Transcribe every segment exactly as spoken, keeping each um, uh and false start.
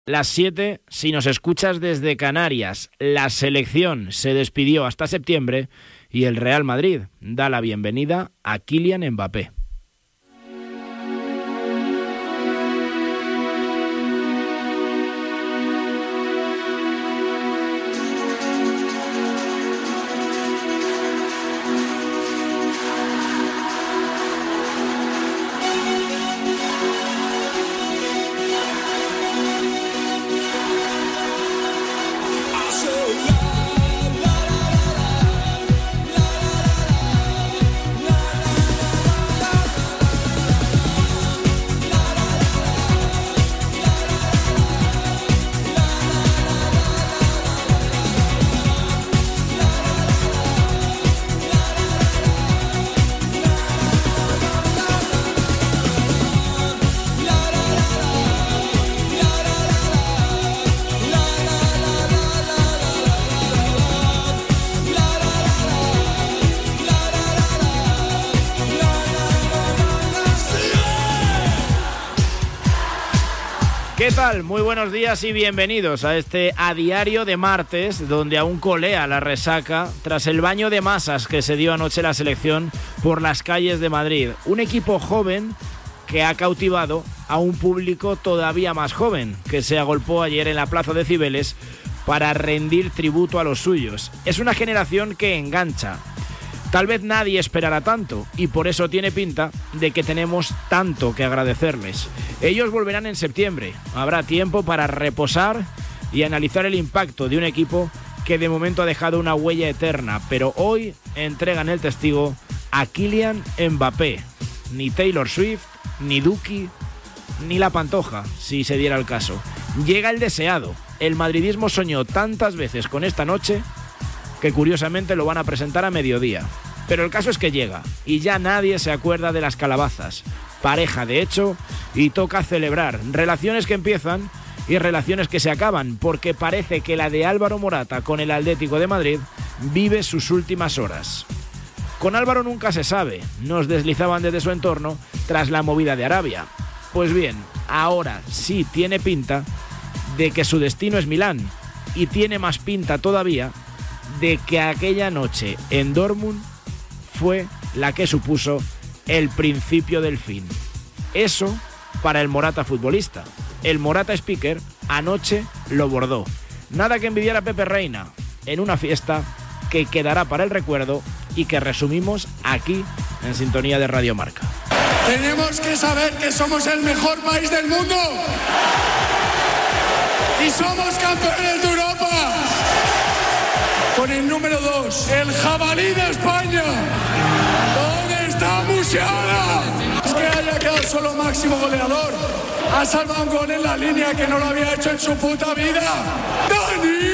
Las siete, si nos escuchas desde Canarias. La selección se despidió hasta septiembre y el Real Madrid da la bienvenida a Kylian Mbappé. ¿Qué tal? Muy buenos días y bienvenidos a este A Diario de martes, donde aún colea la resaca tras el baño de masas que se dio anoche la selección por las calles de Madrid. Un equipo joven que ha cautivado a un público todavía más joven, que se agolpó ayer en la Plaza de Cibeles para rendir tributo a los suyos. Es una generación que engancha. Tal vez nadie esperara tanto y por eso tiene pinta de que tenemos tanto que agradecerles. Ellos volverán en septiembre. Habrá tiempo para reposar y analizar el impacto de un equipo que de momento ha dejado una huella eterna, pero hoy entregan el testigo a Kylian Mbappé. Ni Taylor Swift, ni Duki, ni La Pantoja, si se diera el caso. Llega el deseado. El madridismo soñó tantas veces con esta noche que curiosamente lo van a presentar a mediodía. Pero el caso es que llega, y ya nadie se acuerda de las calabazas. Pareja de hecho, y toca celebrar. Relaciones que empiezan y relaciones que se acaban, porque parece que la de Álvaro Morata con el Atlético de Madrid vive sus últimas horas. Con Álvaro nunca se sabe, nos deslizaban desde su entorno tras la movida de Arabia. Pues bien, ahora sí tiene pinta de que su destino es Milán, y tiene más pinta todavía de que aquella noche en Dortmund fue la que supuso el principio del fin. Eso para el Morata futbolista. El Morata speaker anoche lo bordó. Nada que envidiar a Pepe Reina en una fiesta que quedará para el recuerdo y que resumimos aquí en sintonía de Radio Marca. Tenemos que saber que somos el mejor país del mundo y somos campeones de Europa. Con el número dos, el jabalí de España. ¿Dónde está Musiala? Es que haya quedado solo máximo goleador. Ha salvado un gol en la línea que no lo había hecho en su puta vida. ¡Dani!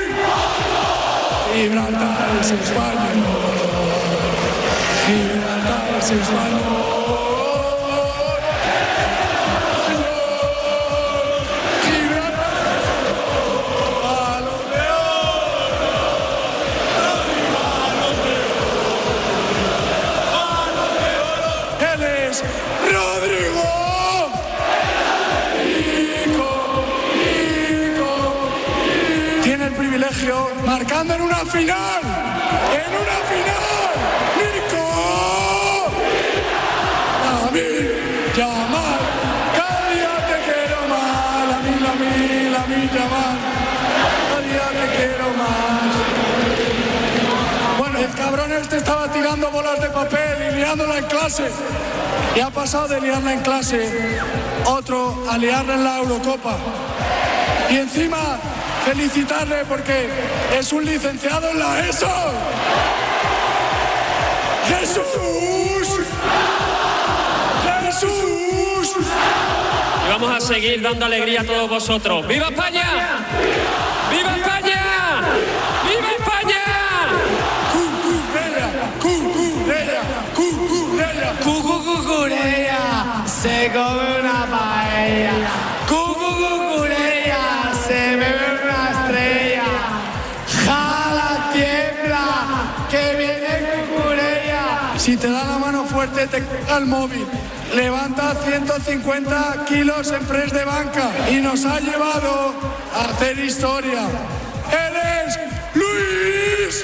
Gibraltar es España. Gibraltar es España. Marcando en una final, en una final, Nico, Lamine Yamal, cada día te quiero más, Lamine, Lamine, Lamine Yamal, cada día te quiero más. Bueno, el cabrón este estaba tirando bolas de papel y liándola en clase, y ha pasado de liarla en clase, otro a liarla en la Eurocopa, y encima felicitarle porque es un licenciado en la ESO. ¡Jesús! ¡Jesús! Y vamos a seguir dando alegría a todos vosotros. ¡Viva España! ¡Viva España! ¡Viva España! ¡Cucureya! ¡Cucureya! ¡Cucureya! ¡Cucucucureya! Se come una paella. ¡Cucucucureya! Se bebe una estrella. ¡Jala, tiembla! ¡Que viene Cucureya! Si te da la mano fuerte te caga el móvil. levanta ciento cincuenta kilos en press de banca y nos ha llevado a hacer historia. Él es Luis.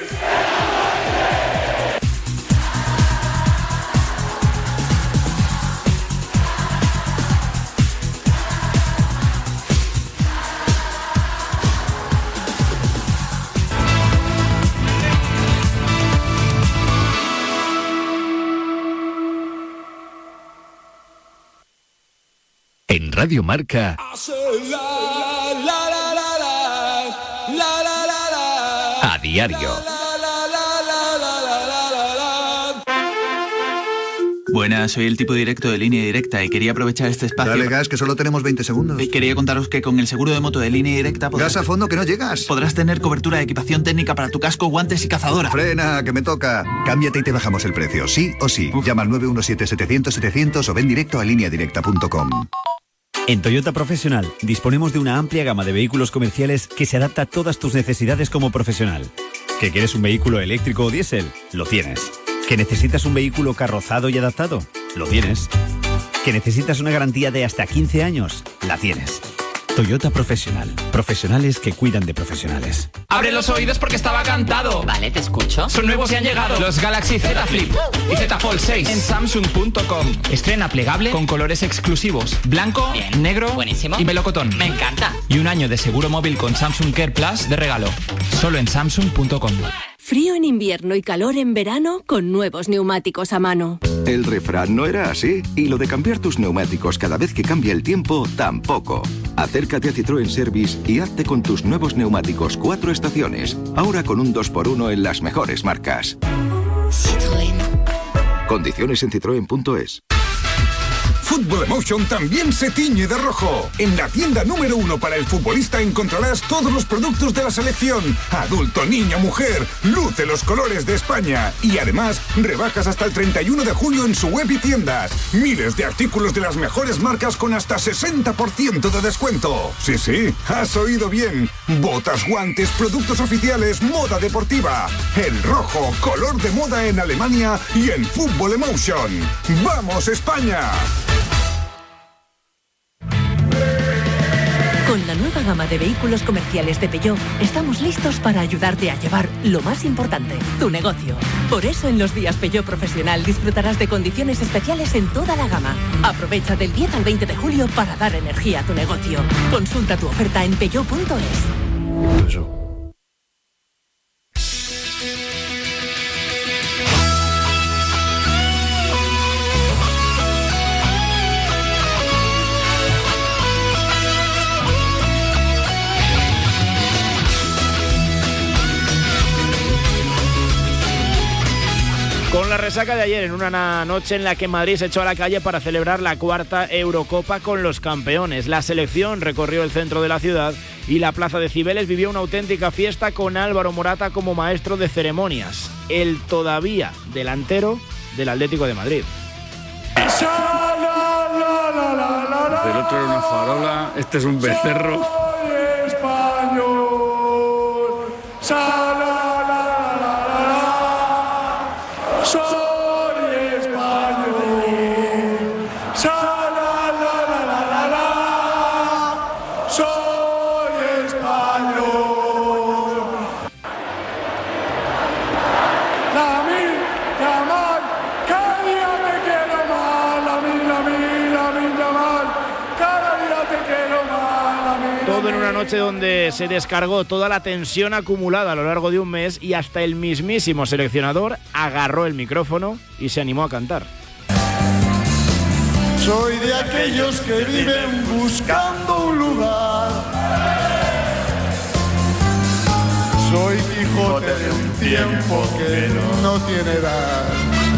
En Radio Marca, a diario. Buenas, soy el tipo directo de Línea Directa y quería aprovechar este espacio... Dale gas, que solo tenemos veinte segundos. Y quería contaros que con el seguro de moto de Línea Directa... Podrás... Gas a fondo, que no llegas. Podrás tener cobertura de equipación técnica para tu casco, guantes y cazadora. Frena, que me toca. Cámbiate y te bajamos el precio, sí o sí. Uf. Llama al nueve uno siete, setecientos, setecientos o ven directo a línea directa punto com. En Toyota Profesional disponemos de una amplia gama de vehículos comerciales que se adapta a todas tus necesidades como profesional. ¿Que quieres un vehículo eléctrico o diésel? Lo tienes. ¿Que necesitas un vehículo carrozado y adaptado? Lo tienes. ¿Que necesitas una garantía de hasta quince años? La tienes. Toyota Profesional. Profesionales que cuidan de profesionales. Abre los oídos porque estaba cantado. Vale, te escucho. Son nuevos y han llegado los Galaxy Z Flip y Z Fold seis en Samsung punto com. Estrena plegable con colores exclusivos: blanco, bien, negro, buenísimo, y melocotón. Me encanta. Y un año de seguro móvil con Samsung Care Plus de regalo. Solo en Samsung punto com. Frío en invierno y calor en verano con nuevos neumáticos a mano. El refrán no era así, y lo de cambiar tus neumáticos cada vez que cambia el tiempo, tampoco. Acércate a Citroën Service y hazte con tus nuevos neumáticos cuatro estaciones, ahora con un dos por uno en las mejores marcas. Citroën. Condiciones en citroen punto es. Football Emotion también se tiñe de rojo. En la tienda número uno para el futbolista encontrarás todos los productos de la selección. Adulto, niño, mujer. Luce los colores de España. Y además, rebajas hasta el treinta y uno de julio en su web y tiendas. Miles de artículos de las mejores marcas con hasta sesenta por ciento de descuento. Sí, sí, has oído bien. Botas, guantes, productos oficiales, moda deportiva. El rojo, color de moda en Alemania y en Football Emotion. ¡Vamos, España! Con la nueva gama de vehículos comerciales de Peugeot, estamos listos para ayudarte a llevar lo más importante, tu negocio. Por eso en los días Peugeot Profesional disfrutarás de condiciones especiales en toda la gama. Aprovecha del diez al veinte de julio para dar energía a tu negocio. Consulta tu oferta en peugeot punto es. Eso. Con la resaca de ayer, en una noche en la que Madrid se echó a la calle para celebrar la cuarta Eurocopa con los campeones. La selección recorrió el centro de la ciudad y la plaza de Cibeles vivió una auténtica fiesta con Álvaro Morata como maestro de ceremonias, el todavía delantero del Atlético de Madrid. El otro era una farola, este es un becerro. Soy español. Soy español. Soy español. Lamine Yamal, cada día te quiero más. Lamine, Lamine, Lamine Yamal, cada día te quiero más. Lamine. Todo en una noche donde se descargó toda la tensión acumulada a lo largo de un mes y hasta el mismísimo seleccionador agarró el micrófono y se animó a cantar. Soy de aquellos que viven buscando un lugar. Soy Quijote de un tiempo que no tiene edad.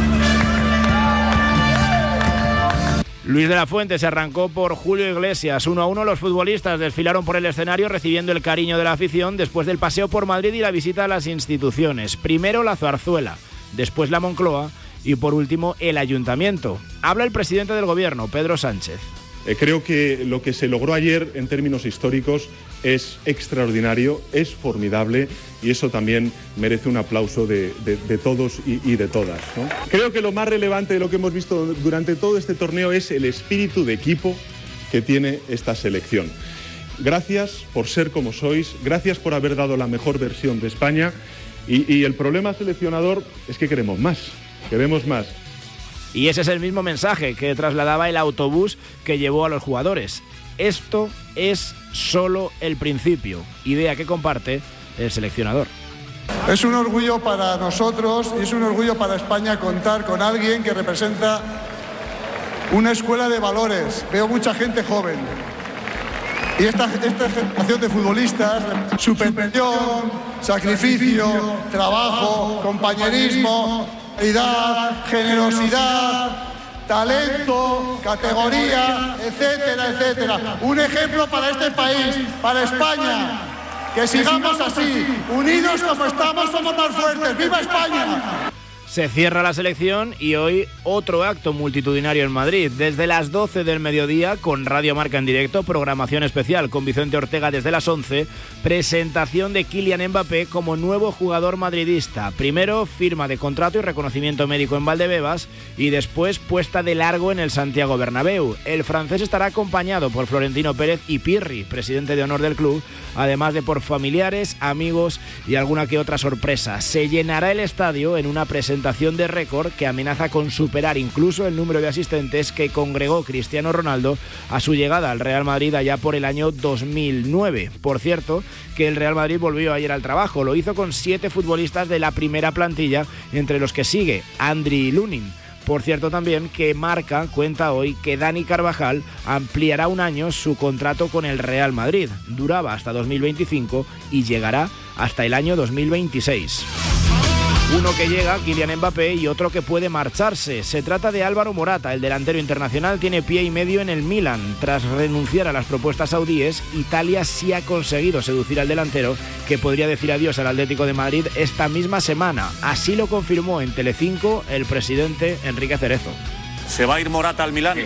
Luis de la Fuente se arrancó por Julio Iglesias. Uno a uno los futbolistas desfilaron por el escenario recibiendo el cariño de la afición después del paseo por Madrid y la visita a las instituciones. Primero la Zarzuela, después la Moncloa y por último el Ayuntamiento. Habla el presidente del Gobierno, Pedro Sánchez. Eh, creo que lo que se logró ayer en términos históricos es extraordinario, es formidable y eso también merece un aplauso de, de, de todos y, y de todas, ¿no? Creo que lo más relevante de lo que hemos visto durante todo este torneo es el espíritu de equipo que tiene esta selección. Gracias por ser como sois, gracias por haber dado la mejor versión de España y, y el problema seleccionador es que queremos más, queremos más. Y ese es el mismo mensaje que trasladaba el autobús que llevó a los jugadores. Esto es solo el principio, idea que comparte el seleccionador. Es un orgullo para nosotros y es un orgullo para España contar con alguien que representa una escuela de valores. Veo mucha gente joven. Y esta, esta generación de futbolistas, superación, sacrificio, trabajo, compañerismo, calidad, generosidad, talento, categoría, etcétera, etcétera. Un ejemplo para este país, para España. Que sigamos así, unidos como estamos, somos más fuertes. ¡Viva España! Se cierra la selección y hoy otro acto multitudinario en Madrid. Desde las doce del mediodía, con Radio Marca en directo, programación especial con Vicente Ortega desde las once, presentación de Kylian Mbappé como nuevo jugador madridista. Primero, firma de contrato y reconocimiento médico en Valdebebas y después puesta de largo en el Santiago Bernabéu. El francés estará acompañado por Florentino Pérez y Pirri, presidente de honor del club, además de por familiares, amigos y alguna que otra sorpresa. Se llenará el estadio en una presentación de récord que amenaza con superar incluso el número de asistentes que congregó Cristiano Ronaldo a su llegada al Real Madrid allá por el año dos mil nueve. Por cierto, que el Real Madrid volvió ayer al trabajo, lo hizo con siete futbolistas de la primera plantilla, entre los que sigue Andriy Lunin. Por cierto también que Marca cuenta hoy que Dani Carvajal ampliará un año su contrato con el Real Madrid. Duraba hasta dos mil veinticinco y llegará hasta el año dos mil veintiséis. Uno que llega, Kylian Mbappé, y otro que puede marcharse. Se trata de Álvaro Morata. El delantero internacional tiene pie y medio en el Milan. Tras renunciar a las propuestas saudíes, Italia sí ha conseguido seducir al delantero, que podría decir adiós al Atlético de Madrid esta misma semana. Así lo confirmó en Telecinco el presidente Enrique Cerezo. ¿Se va a ir Morata al Milan?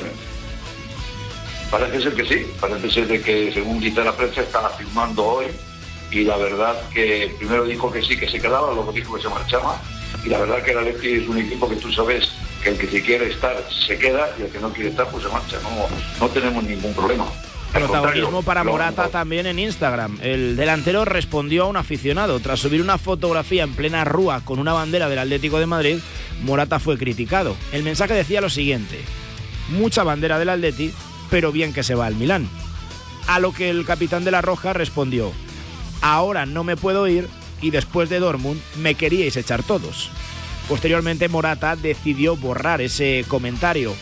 Parece ser que sí. Parece ser de que, según dice la prensa, están firmando hoy. Y la verdad que primero dijo que sí, que se quedaba, luego dijo que se marchaba. Y la verdad que el Atleti es un equipo que tú sabes que el que se quiere estar se queda y el que no quiere estar pues se marcha. No, no tenemos ningún problema. Protagonismo para Morata también en Instagram. El delantero respondió a un aficionado. Tras subir una fotografía en plena rúa con una bandera del Atlético de Madrid, Morata fue criticado. El mensaje decía lo siguiente: mucha bandera del Atleti, pero bien que se va al Milán. A lo que el capitán de la Roja respondió: ahora no me puedo ir y después de Dortmund me queríais echar todos. Posteriormente Morata decidió borrar ese comentario.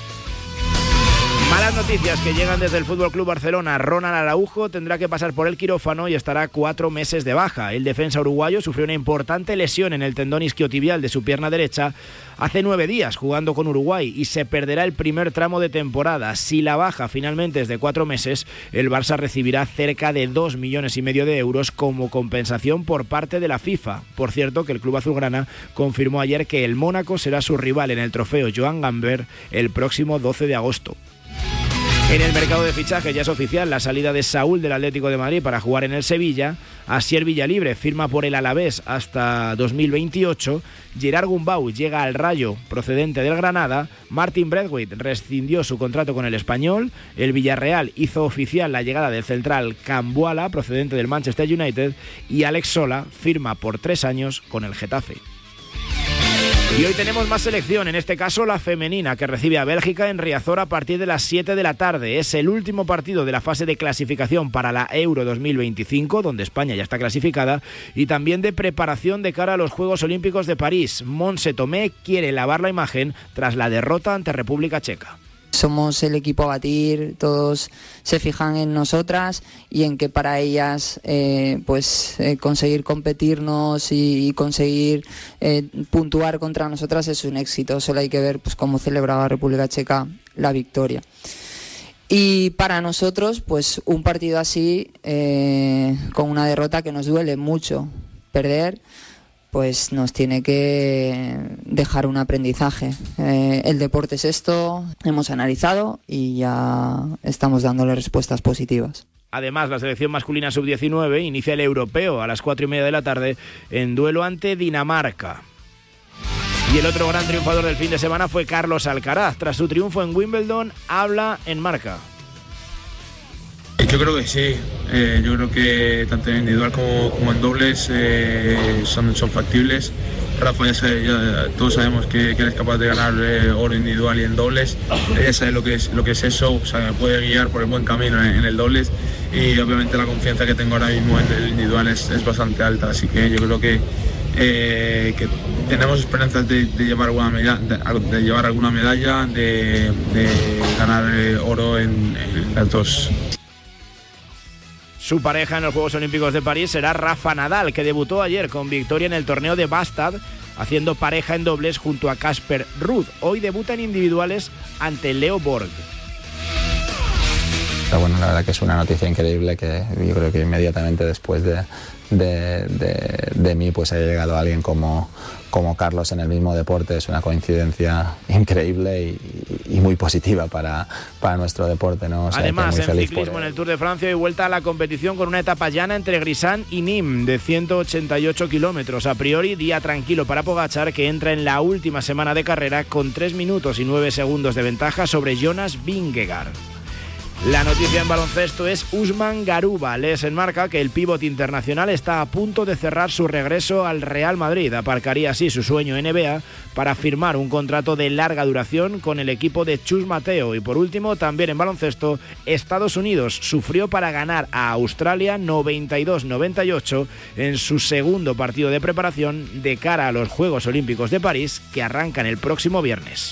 Malas noticias que llegan desde el F C Barcelona. Ronald Araujo tendrá que pasar por el quirófano y estará cuatro meses de baja. El defensa uruguayo sufrió una importante lesión en el tendón isquiotibial de su pierna derecha hace nueve días jugando con Uruguay y se perderá el primer tramo de temporada. Si la baja finalmente es de cuatro meses, el Barça recibirá cerca de dos millones y medio de euros como compensación por parte de la FIFA. Por cierto, que el club azulgrana confirmó ayer que el Mónaco será su rival en el trofeo Joan Gamper el próximo doce de agosto. En el mercado de fichajes ya es oficial la salida de Saúl del Atlético de Madrid para jugar en el Sevilla. Asier Villalibre firma por el Alavés hasta dos mil veintiocho. Gerard Gumbau llega al Rayo procedente del Granada. Martin Braithwaite rescindió su contrato con el Español. El Villarreal hizo oficial la llegada del central Cambuala procedente del Manchester United. Y Alex Sola firma por tres años con el Getafe. Y hoy tenemos más selección, en este caso la femenina, que recibe a Bélgica en Riazor a partir de las siete de la tarde. Es el último partido de la fase de clasificación para la Euro dos mil veinticinco, donde España ya está clasificada, y también de preparación de cara a los Juegos Olímpicos de París. Montse Tomé quiere lavar la imagen tras la derrota ante República Checa. Somos el equipo a batir, todos se fijan en nosotras y en que para ellas eh, pues eh, conseguir competirnos y, y conseguir eh, puntuar contra nosotras es un éxito. Solo hay que ver pues cómo celebraba República Checa la victoria. Y para nosotros pues un partido así eh, con una derrota que nos duele mucho perder, pues nos tiene que dejar un aprendizaje. Eh, el deporte es esto, hemos analizado y ya estamos dándole respuestas positivas. Además, la selección masculina sub diecinueve inicia el europeo a las cuatro y media de la tarde en duelo ante Dinamarca. Y el otro gran triunfador del fin de semana fue Carlos Alcaraz. Tras su triunfo en Wimbledon, habla en Marca. Yo creo que sí, eh, yo creo que tanto en individual como, como en dobles eh, son, son factibles. Rafa, ya, sabe, ya todos sabemos que, que eres capaz de ganar eh, oro individual y en dobles. Ella sabe lo que es, lo que es eso, o sea, me puede guiar por el buen camino en, en el dobles y obviamente la confianza que tengo ahora mismo en el individual es, es bastante alta, así que yo creo que, eh, que tenemos esperanzas de, de, llevar alguna medalla, de, de llevar alguna medalla, de, de ganar eh, oro en, en las dos. Su pareja en los Juegos Olímpicos de París será Rafa Nadal, que debutó ayer con victoria en el torneo de Bastad, haciendo pareja en dobles junto a Casper Ruud. Hoy debuta en individuales ante Leo Borg. Pero bueno, la verdad que es una noticia increíble que yo creo que inmediatamente después de, de, de, de mí pues haya llegado alguien como, como Carlos en el mismo deporte. Es una coincidencia increíble y, y muy positiva para, para nuestro deporte, ¿no? O sea, además, muy en feliz ciclismo por en el Tour de Francia y vuelta a la competición con una etapa llana entre Grisant y Nîmes de ciento ochenta y ocho kilómetros. A priori, día tranquilo para Pogačar, que entra en la última semana de carrera con tres minutos y nueve segundos de ventaja sobre Jonas Vingegaard. La noticia en baloncesto es Usman Garuba. Lees en Marca que el pívot internacional está a punto de cerrar su regreso al Real Madrid. Aparcaría así su sueño N B A para firmar un contrato de larga duración con el equipo de Chus Mateo. Y por último, también en baloncesto, Estados Unidos sufrió para ganar a Australia noventa y dos noventa y ocho en su segundo partido de preparación de cara a los Juegos Olímpicos de París, que arrancan el próximo viernes.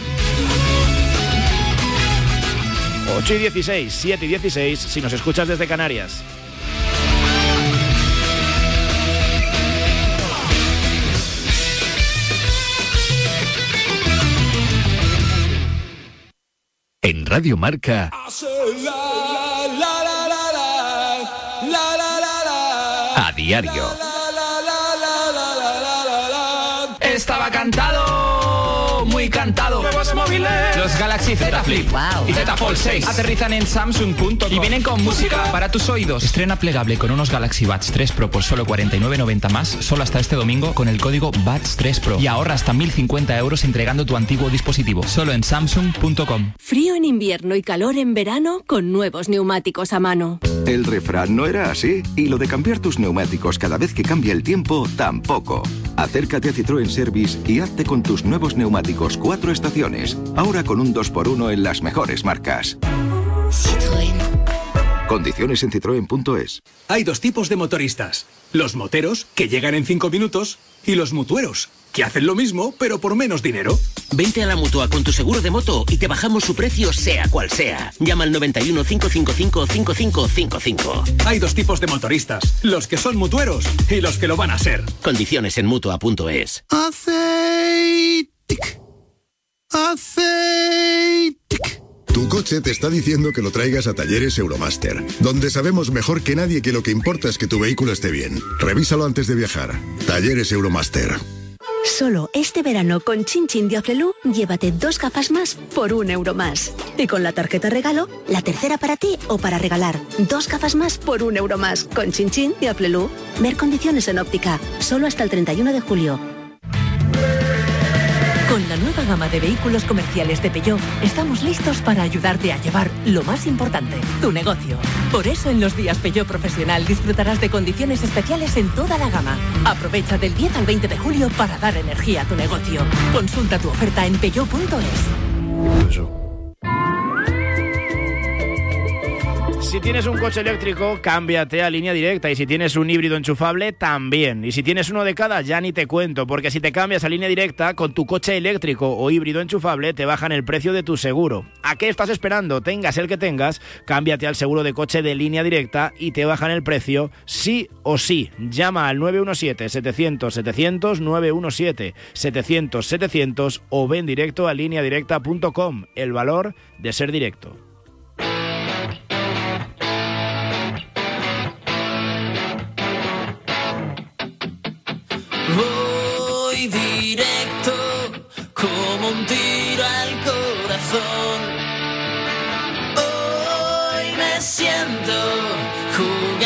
ocho y dieciséis, siete y dieciséis, si nos escuchas desde Canarias. En Radio Marca, a diario. Estaba cantado, muy cantado. Nuevos móviles. Los Galaxy Z Flip wow. y Z Fold seis aterrizan en Samsung punto com y vienen con música para tus oídos. Estrena plegable con unos Galaxy Buds tres Pro por solo cuarenta y nueve noventa más, solo hasta este domingo con el código Buds tres Pro. Y ahorra hasta mil cincuenta euros entregando tu antiguo dispositivo. Solo en Samsung punto com. Frío en invierno y calor en verano con nuevos neumáticos a mano. El refrán no era así, y lo de cambiar tus neumáticos cada vez que cambia el tiempo tampoco. Acércate a Citroën Service y hazte con tus nuevos neumáticos cuatro estaciones, ahora con un dos por uno en las mejores marcas. Citroën. Condiciones en citroen punto es. Hay dos tipos de motoristas: los moteros, que llegan en cinco minutos, y los mutueros, que hacen lo mismo, pero por menos dinero. Vente a la Mutua con tu seguro de moto y te bajamos su precio sea cual sea. Llama al noventa y uno, cinco cinco cinco, cinco cinco cinco cinco. Hay dos tipos de motoristas: los que son mutueros y los que lo van a ser. Condiciones en mutua punto es. Aceitic. Aceitic. Tu coche te está diciendo que lo traigas a Talleres Euromaster, donde sabemos mejor que nadie que lo que importa es que tu vehículo esté bien. Revísalo antes de viajar. Talleres Euromaster. Solo este verano con Chin Chin de Aflelu, llévate dos gafas más por un euro más. Y con la tarjeta regalo, la tercera para ti o para regalar. Dos gafas más por un euro más con Chin Chin de Aflelu. Ver condiciones en óptica, solo hasta el treinta y uno de julio. Con la nueva gama de vehículos comerciales de Peugeot, estamos listos para ayudarte a llevar lo más importante, tu negocio. Por eso en los días Peugeot Profesional disfrutarás de condiciones especiales en toda la gama. Aprovecha del diez al veinte de julio para dar energía a tu negocio. Consulta tu oferta en peugeot punto es. Si tienes un coche eléctrico, cámbiate a Línea Directa, y si tienes un híbrido enchufable, también. Y si tienes uno de cada, ya ni te cuento, porque si te cambias a Línea Directa, con tu coche eléctrico o híbrido enchufable, te bajan el precio de tu seguro. ¿A qué estás esperando? Tengas el que tengas, cámbiate al seguro de coche de Línea Directa y te bajan el precio sí o sí. Llama al nueve uno siete, setecientos, setecientos, nueve uno siete, setecientos, setecientos o ven directo a línea directa punto com. El valor de ser directo.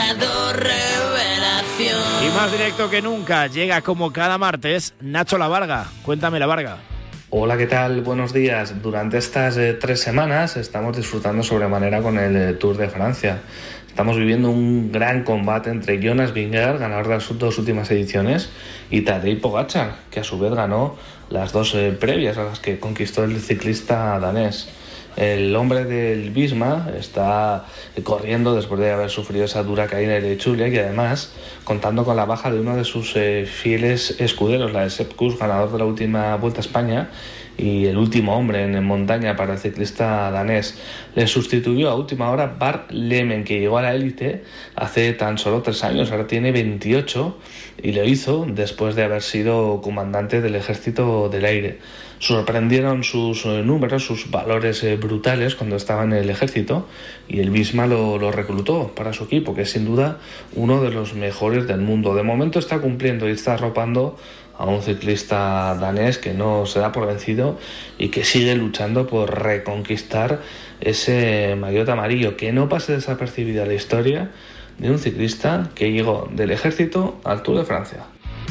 marcador revelación. Y más directo que nunca, llega como cada martes Nacho La Varga. Cuéntame, La Varga. Hola, ¿qué tal? Buenos días. Durante estas eh, tres semanas estamos disfrutando sobremanera con el eh, Tour de Francia. Estamos viviendo un gran combate entre Jonas Vingegaard, ganador de las dos últimas ediciones, y Tadej Pogačar, que a su vez ganó las dos eh, previas a las que conquistó el ciclista danés. El hombre del Visma está corriendo después de haber sufrido esa dura caída de Chulia y además contando con la baja de uno de sus eh, fieles escuderos, la de Sepp Kuss, ganador de la última Vuelta a España y el último hombre en montaña para el ciclista danés. Le sustituyó a última hora Bart Lemen, que llegó a la élite hace tan solo tres años, ahora tiene veintiocho y lo hizo después de haber sido comandante del Ejército del Aire. Sorprendieron sus eh, números, sus valores eh, brutales cuando estaba en el ejército y el Visma lo, lo reclutó para su equipo, que es sin duda uno de los mejores del mundo. De momento está cumpliendo y está arropando a un ciclista danés que no se da por vencido y que sigue luchando por reconquistar ese maillot amarillo, que no pase desapercibida la historia de un ciclista que llegó del ejército al Tour de Francia.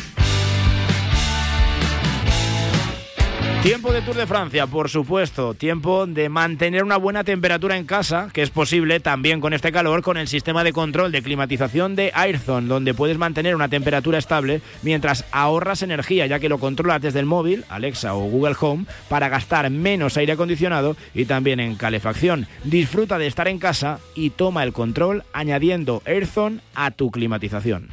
Tiempo de Tour de Francia, por supuesto. Tiempo de mantener una buena temperatura en casa, que es posible también con este calor, con el sistema de control de climatización de Airzone, donde puedes mantener una temperatura estable mientras ahorras energía, ya que lo controlas desde el móvil, Alexa o Google Home, para gastar menos aire acondicionado y también en calefacción. Disfruta de estar en casa y toma el control añadiendo Airzone a tu climatización.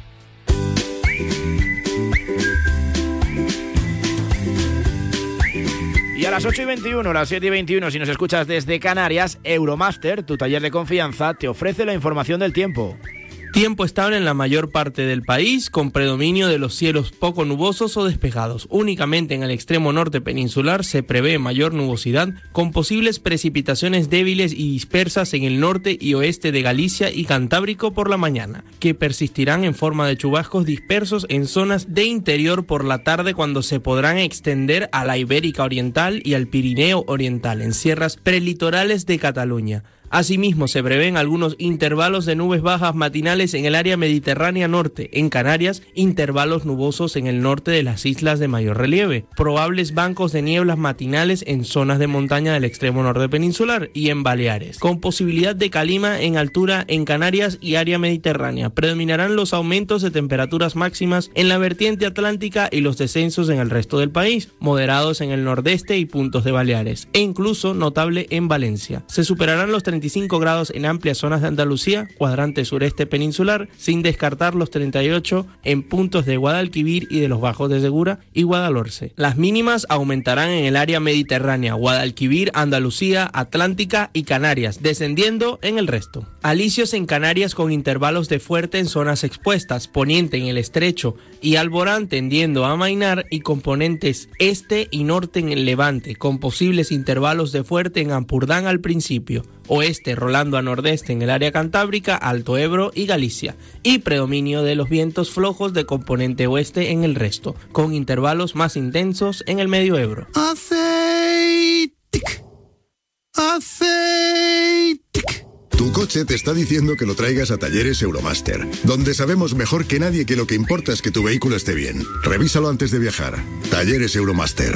Y a las ocho y veintiuno, las siete y veintiuno, si nos escuchas desde Canarias, Euromaster, tu taller de confianza, te ofrece la información del tiempo. Tiempo estable en la mayor parte del país, con predominio de los cielos poco nubosos o despejados. Únicamente en el extremo norte peninsular se prevé mayor nubosidad, con posibles precipitaciones débiles y dispersas en el norte y oeste de Galicia y Cantábrico por la mañana, que persistirán en forma de chubascos dispersos en zonas de interior por la tarde, cuando se podrán extender a la Ibérica Oriental y al Pirineo Oriental, en sierras prelitorales de Cataluña. Asimismo, se prevén algunos intervalos de nubes bajas matinales en el área mediterránea norte, en Canarias, intervalos nubosos en el norte de las islas de mayor relieve, probables bancos de nieblas matinales en zonas de montaña del extremo norte peninsular y en Baleares, con posibilidad de calima en altura en Canarias y área mediterránea. Predominarán los aumentos de temperaturas máximas en la vertiente atlántica y los descensos en el resto del país, moderados en el nordeste y puntos de Baleares, e incluso notable en Valencia. Se superarán los treinta y cinco grados en amplias zonas de Andalucía, cuadrante sureste peninsular, sin descartar los treinta y ocho en puntos de Guadalquivir y de los Bajos de Segura y Guadalhorce. Las mínimas aumentarán en el área mediterránea, Guadalquivir, Andalucía, Atlántica y Canarias, descendiendo en el resto. Alisios en Canarias con intervalos de fuerte en zonas expuestas, poniente en el estrecho y Alborán tendiendo a amainar, y componentes este y norte en el levante, con posibles intervalos de fuerte en Ampurdán al principio. Oeste rolando a nordeste en el área cantábrica, Alto Ebro y Galicia, y predominio de los vientos flojos de componente oeste en el resto, con intervalos más intensos en el medio Ebro. Aceitic. Aceitic. Tu coche te está diciendo que lo traigas a Talleres Euromaster, donde sabemos mejor que nadie que lo que importa es que tu vehículo esté bien. Revísalo antes de viajar. Talleres Euromaster.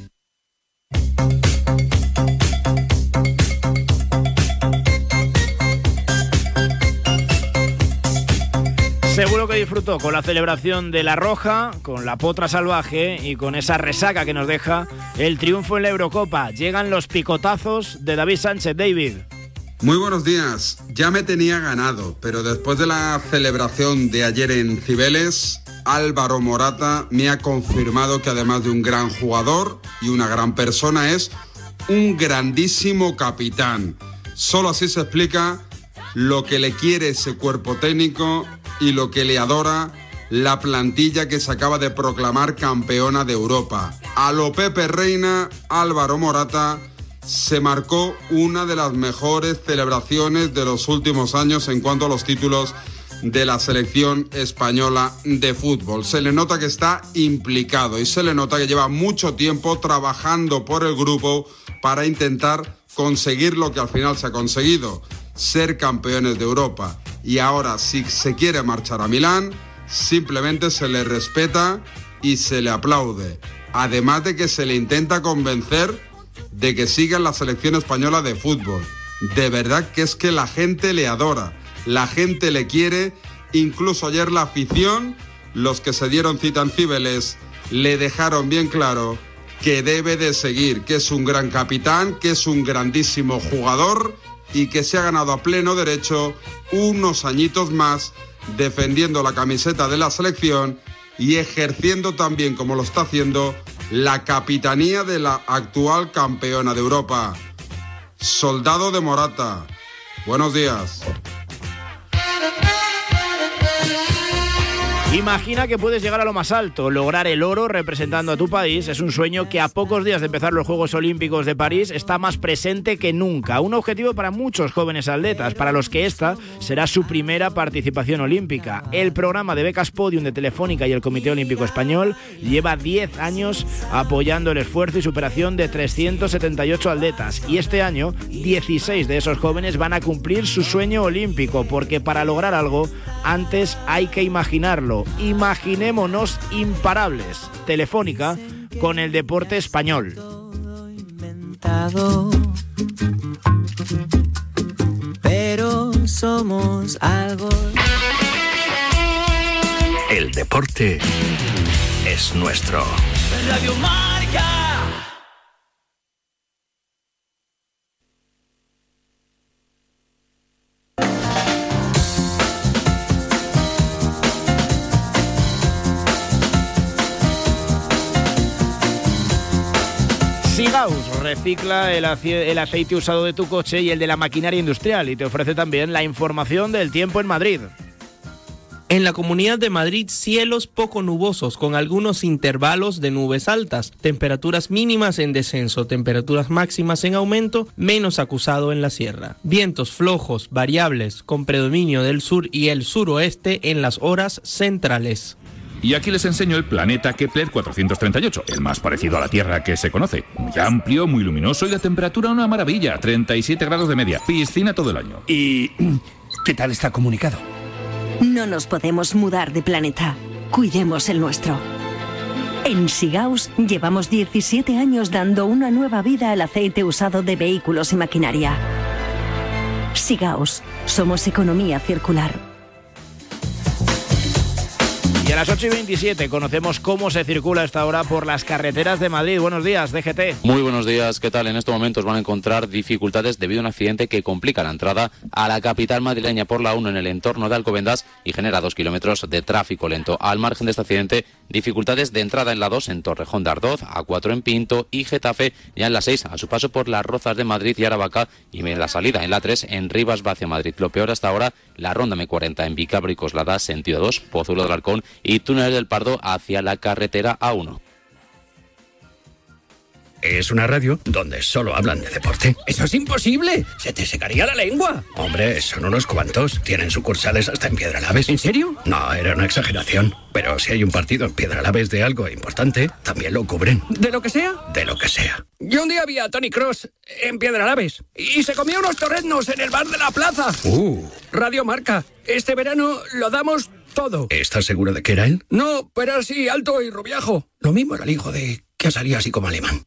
Seguro que disfrutó con la celebración de La Roja, con la potra salvaje y con esa resaca que nos deja el triunfo en la Eurocopa. Llegan los picotazos de David Sánchez. David. Muy buenos días. Ya me tenía ganado, pero después de la celebración de ayer en Cibeles, Álvaro Morata me ha confirmado que además de un gran jugador y una gran persona, es un grandísimo capitán. Solo así se explica lo que le quiere ese cuerpo técnico y lo que le adora la plantilla que se acaba de proclamar campeona de Europa. A lo Pepe Reina, Álvaro Morata se marcó una de las mejores celebraciones de los últimos años en cuanto a los títulos de la selección española de fútbol. Se le nota que está implicado y se le nota que lleva mucho tiempo trabajando por el grupo para intentar conseguir lo que al final se ha conseguido. ser campeones de Europa. Y ahora, si se quiere marchar a Milán, simplemente se le respeta y se le aplaude. Además de que se le intenta convencer de que siga en la selección española de fútbol. De verdad que es que la gente le adora, la gente le quiere, incluso ayer la afición, los que se dieron cita en Cibeles, le dejaron bien claro que debe de seguir, que es un gran capitán, que es un grandísimo jugador y que se ha ganado a pleno derecho unos añitos más defendiendo la camiseta de la selección y ejerciendo también, como lo está haciendo, la capitanía de la actual campeona de Europa. Soldado de Morata, buenos días. Imagina que puedes llegar a lo más alto, lograr el oro representando a tu país. Es un sueño que a pocos días de empezar los Juegos Olímpicos de París está más presente que nunca. Un objetivo para muchos jóvenes atletas, para los que esta será su primera participación olímpica. El programa de becas Podium de Telefónica y el Comité Olímpico Español lleva diez años apoyando el esfuerzo y superación de trescientos setenta y ocho atletas. Y este año, dieciséis de esos jóvenes van a cumplir su sueño olímpico, porque para lograr algo, antes hay que imaginarlo. Imaginémonos imparables. Telefónica con el deporte español. Pero somos algo. El deporte es nuestro. Radio Marca. Sigaus recicla el, ace- el aceite usado de tu coche y el de la maquinaria industrial y te ofrece también la información del tiempo en Madrid. En la Comunidad de Madrid, cielos poco nubosos con algunos intervalos de nubes altas, temperaturas mínimas en descenso, temperaturas máximas en aumento, menos acusado en la sierra. Vientos flojos, variables, con predominio del sur y el suroeste en las horas centrales. Y aquí les enseño el planeta Kepler cuatrocientos treinta y ocho, el más parecido a la Tierra que se conoce. Muy amplio, muy luminoso y la temperatura una maravilla, treinta y siete grados de media, piscina todo el año. ¿Y qué tal está comunicado? No nos podemos mudar de planeta. Cuidemos el nuestro. En Sigaus llevamos diecisiete años dando una nueva vida al aceite usado de vehículos y maquinaria. Sigaus, somos economía circular. Y a las ocho y veintisiete conocemos cómo se circula a esta hora por las carreteras de Madrid. Buenos días, D G T. Muy buenos días, ¿qué tal? En estos momentos van a encontrar dificultades debido a un accidente que complica la entrada a la capital madrileña por la uno en el entorno de Alcobendas y genera dos kilómetros de tráfico lento. Al margen de este accidente, dificultades de entrada en la dos en Torrejón de Ardoz, A cuatro en Pinto y Getafe, ya en la seis a su paso por las Rozas de Madrid y Aravaca, y en la salida en la tres en Rivas Vacia Madrid. Lo peor hasta ahora, la ronda M cuarenta en Vicabro y Coslada, sentido dos, Pozuelo del Halcón y Túnel del Pardo hacia la carretera A uno. Es una radio donde solo hablan de deporte. ¡Eso es imposible! ¡Se te secaría la lengua! Hombre, son unos cuantos. Tienen sucursales hasta en Piedralaves. ¿En serio? No, era una exageración. Pero si hay un partido en Piedralaves de algo importante, también lo cubren. ¿De lo que sea? De lo que sea. Yo un día vi a Tony Cross en Piedralaves y se comió unos torreznos en el bar de la plaza. ¡Uh! Radio Marca. Este verano lo damos todo. ¿Estás seguro de que era él? No, pero era así, alto y rubiajo. Lo mismo era el hijo de... que salía así como alemán.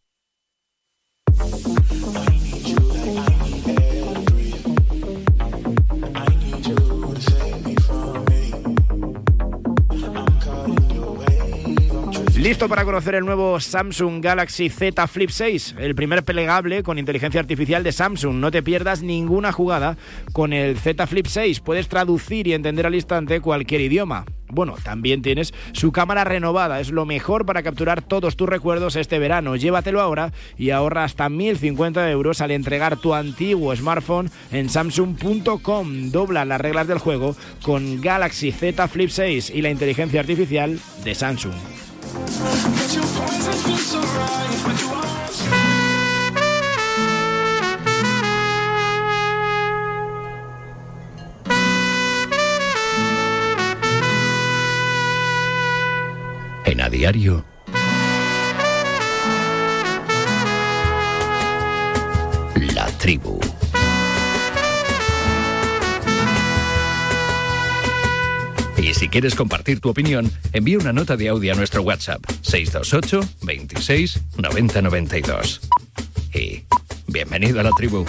Listo para conocer el nuevo Samsung Galaxy Z Flip seis, el primer plegable con inteligencia artificial de Samsung. No te pierdas ninguna jugada con el Z Flip seis. Puedes traducir y entender al instante cualquier idioma. Bueno, también tienes su cámara renovada. Es lo mejor para capturar todos tus recuerdos este verano. Llévatelo ahora y ahorra hasta mil cincuenta euros al entregar tu antiguo smartphone en samsung punto com. Dobla las reglas del juego con Galaxy Z Flip seis y la inteligencia artificial de Samsung. En A Diario, La Tribu. Y si quieres compartir tu opinión, envía una nota de audio a nuestro WhatsApp seis dos ocho, veintiséis, noventa, noventa y dos. Y bienvenido a la tribu.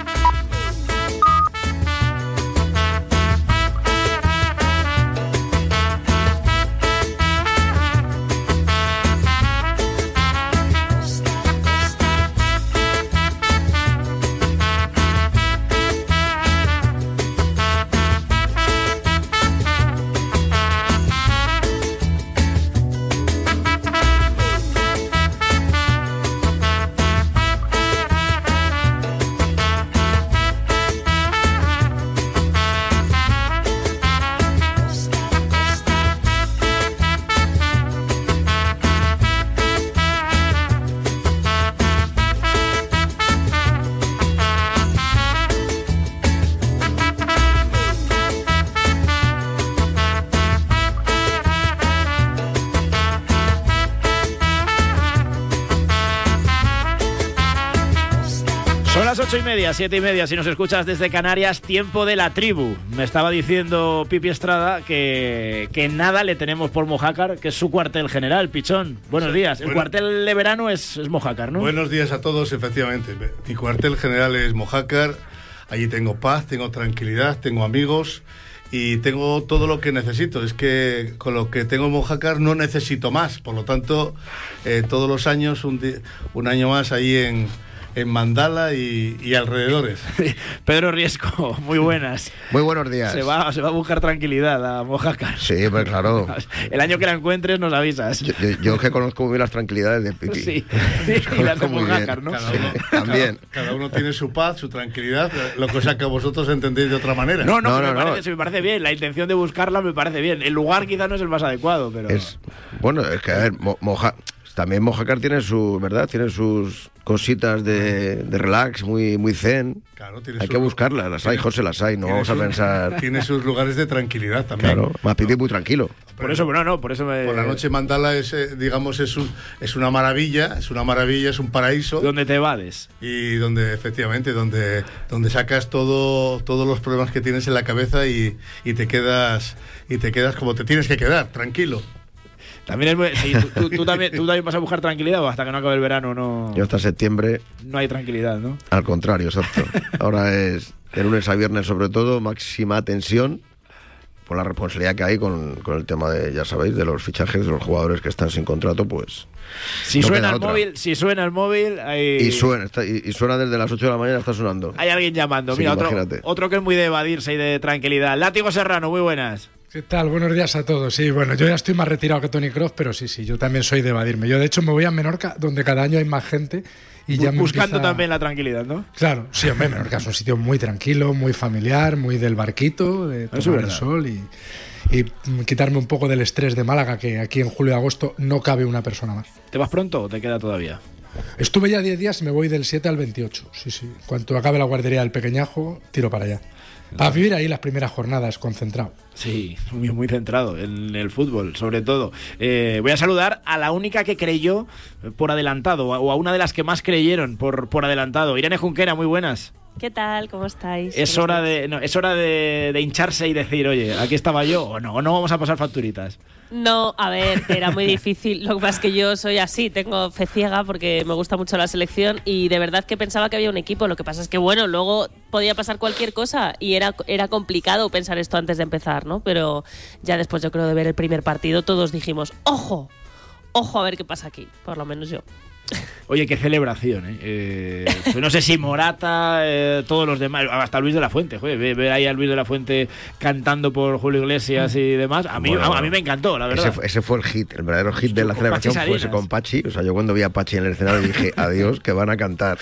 Ocho y media, siete y media, si nos escuchas desde Canarias, tiempo de la tribu. Me estaba diciendo Pipi Estrada que, que nada le tenemos por Mojácar, que es su cuartel general, Pichón. Buenos sí, días. El bueno, cuartel de verano es, es Mojácar, ¿no? Buenos días a todos, efectivamente. Mi cuartel general es Mojácar. Allí tengo paz, tengo tranquilidad, tengo amigos y tengo todo lo que necesito. Es que con lo que tengo en Mojácar no necesito más. Por lo tanto, eh, todos los años, un, un año más ahí en... en Mandala y, y alrededores. Pedro Riesco, muy buenas. Muy buenos días. Se va, se va a buscar tranquilidad a Mojácar. Sí, pues claro. El año que la encuentres nos avisas. Yo, yo, yo que conozco muy bien las tranquilidades de Pipi. Sí, y las de Mojácar, ¿no? Cada uno, También. Cada, cada uno tiene su paz, su tranquilidad, lo que sea que vosotros entendéis de otra manera. No, no, no, no, no, me, parece, no. Se me parece bien. La intención de buscarla me parece bien. El lugar quizás no es el más adecuado, pero... Es, bueno, es que, a ver, Mo, Moja, también Mojácar tiene su, ¿verdad? Tiene sus cositas de, de relax, muy, muy zen. Claro, hay que buscarlas, las hay, José, las hay, no vamos su, a pensar... Tiene sus lugares de tranquilidad también. Claro, más Pipi muy tranquilo. Por eso, bueno, no, por eso me... Por la noche Mandala es, eh, digamos, es, un, es una maravilla, es una maravilla, es un paraíso. Donde te evades. Y donde, efectivamente, donde, donde sacas todo, todos los problemas que tienes en la cabeza y, y te quedas y te quedas como te tienes que quedar, tranquilo. También es muy, sí, tú, tú, tú, también, ¿Tú también vas a buscar tranquilidad o hasta que no acabe el verano no...? Yo hasta septiembre... No hay tranquilidad, ¿no? Al contrario, exacto. Ahora es de lunes a viernes sobre todo, máxima tensión por la responsabilidad que hay con, con el tema de, ya sabéis, de los fichajes de los jugadores que están sin contrato, pues... Si no suena el otra. móvil, si suena el móvil... Hay... Y suena, está, y, y suena desde las ocho de la mañana, está sonando. Hay alguien llamando. Sí, Mira, otro, otro que es muy de evadirse y de tranquilidad. Látigo Serrano, muy buenas. ¿Qué tal? Buenos días a todos. Sí, bueno, yo ya estoy más retirado que Toni Kroos, pero sí, sí, yo también soy de evadirme. Yo, de hecho, me voy a Menorca, donde cada año hay más gente. Y ya buscando empieza... también la tranquilidad, ¿no? Claro, sí, hombre, Menorca es un sitio muy tranquilo, muy familiar, muy del barquito, de tomar el sol y, y quitarme un poco del estrés de Málaga, que aquí en julio y agosto no cabe una persona más. ¿Te vas pronto o te queda todavía? Estuve ya diez días y me voy del siete al veintiocho. Sí, sí. Cuando acabe la guardería del pequeñajo, tiro para allá. Para vivir ahí las primeras jornadas, concentrado. Sí, muy, muy centrado en el fútbol, sobre todo. Eh, voy a saludar a la única que creyó por adelantado, o a una de las que más creyeron por, por adelantado. Irene Junquera, muy buenas. ¿Qué tal? ¿Cómo estáis? Es hora de no, es hora de, de hincharse y decir, oye, aquí estaba yo, o no, o no vamos a pasar facturitas. No, a ver, era muy difícil. Lo que pasa es que yo soy así, tengo fe ciega porque me gusta mucho la selección y de verdad que pensaba que había un equipo. Lo que pasa es que, bueno, luego podía pasar cualquier cosa y era, era complicado pensar esto antes de empezar, ¿no? Pero ya después, yo creo, de ver el primer partido, todos dijimos, ¡ojo! ¡Ojo a ver qué pasa aquí! Por lo menos yo. Oye, qué celebración, ¿eh? eh no sé si Morata, eh, todos los demás, hasta Luis de la Fuente, joder, ver ve ahí a Luis de la Fuente cantando por Julio Iglesias y demás, a mí, bueno, a, a mí me encantó, la verdad. Ese, ese fue el hit, el verdadero hit de la celebración fue ese con Pachi, o sea, yo cuando vi a Pachi en el escenario dije, adiós, que van a cantar,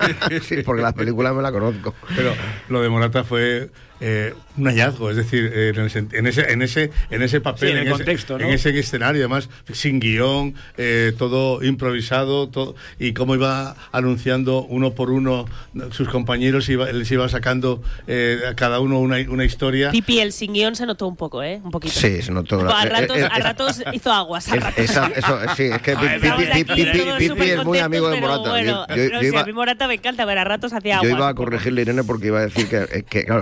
sí, porque la película me la conozco. Pero lo de Morata fue... Eh, un hallazgo, es decir, eh, en, ese, en ese en ese en ese papel, sí, en, el en, contexto, ese, ¿no? en ese escenario, además sin guión, eh, todo improvisado, todo, y cómo iba anunciando uno por uno sus compañeros, iba, les iba sacando eh, a cada uno una, una historia. Pipi, el sin guión se notó un poco, ¿eh? Un poquito. Sí, se notó. A ratos, eh, eh, a ratos hizo aguas. A ratos. Esa, eso, sí, es que Pipi es muy amigo de Morata. Bueno, yo, yo, no yo sé, a mí Morata me encanta, pero a ratos hacía aguas. Yo iba a corregirle, Irene, porque iba a decir que, que claro, el listón está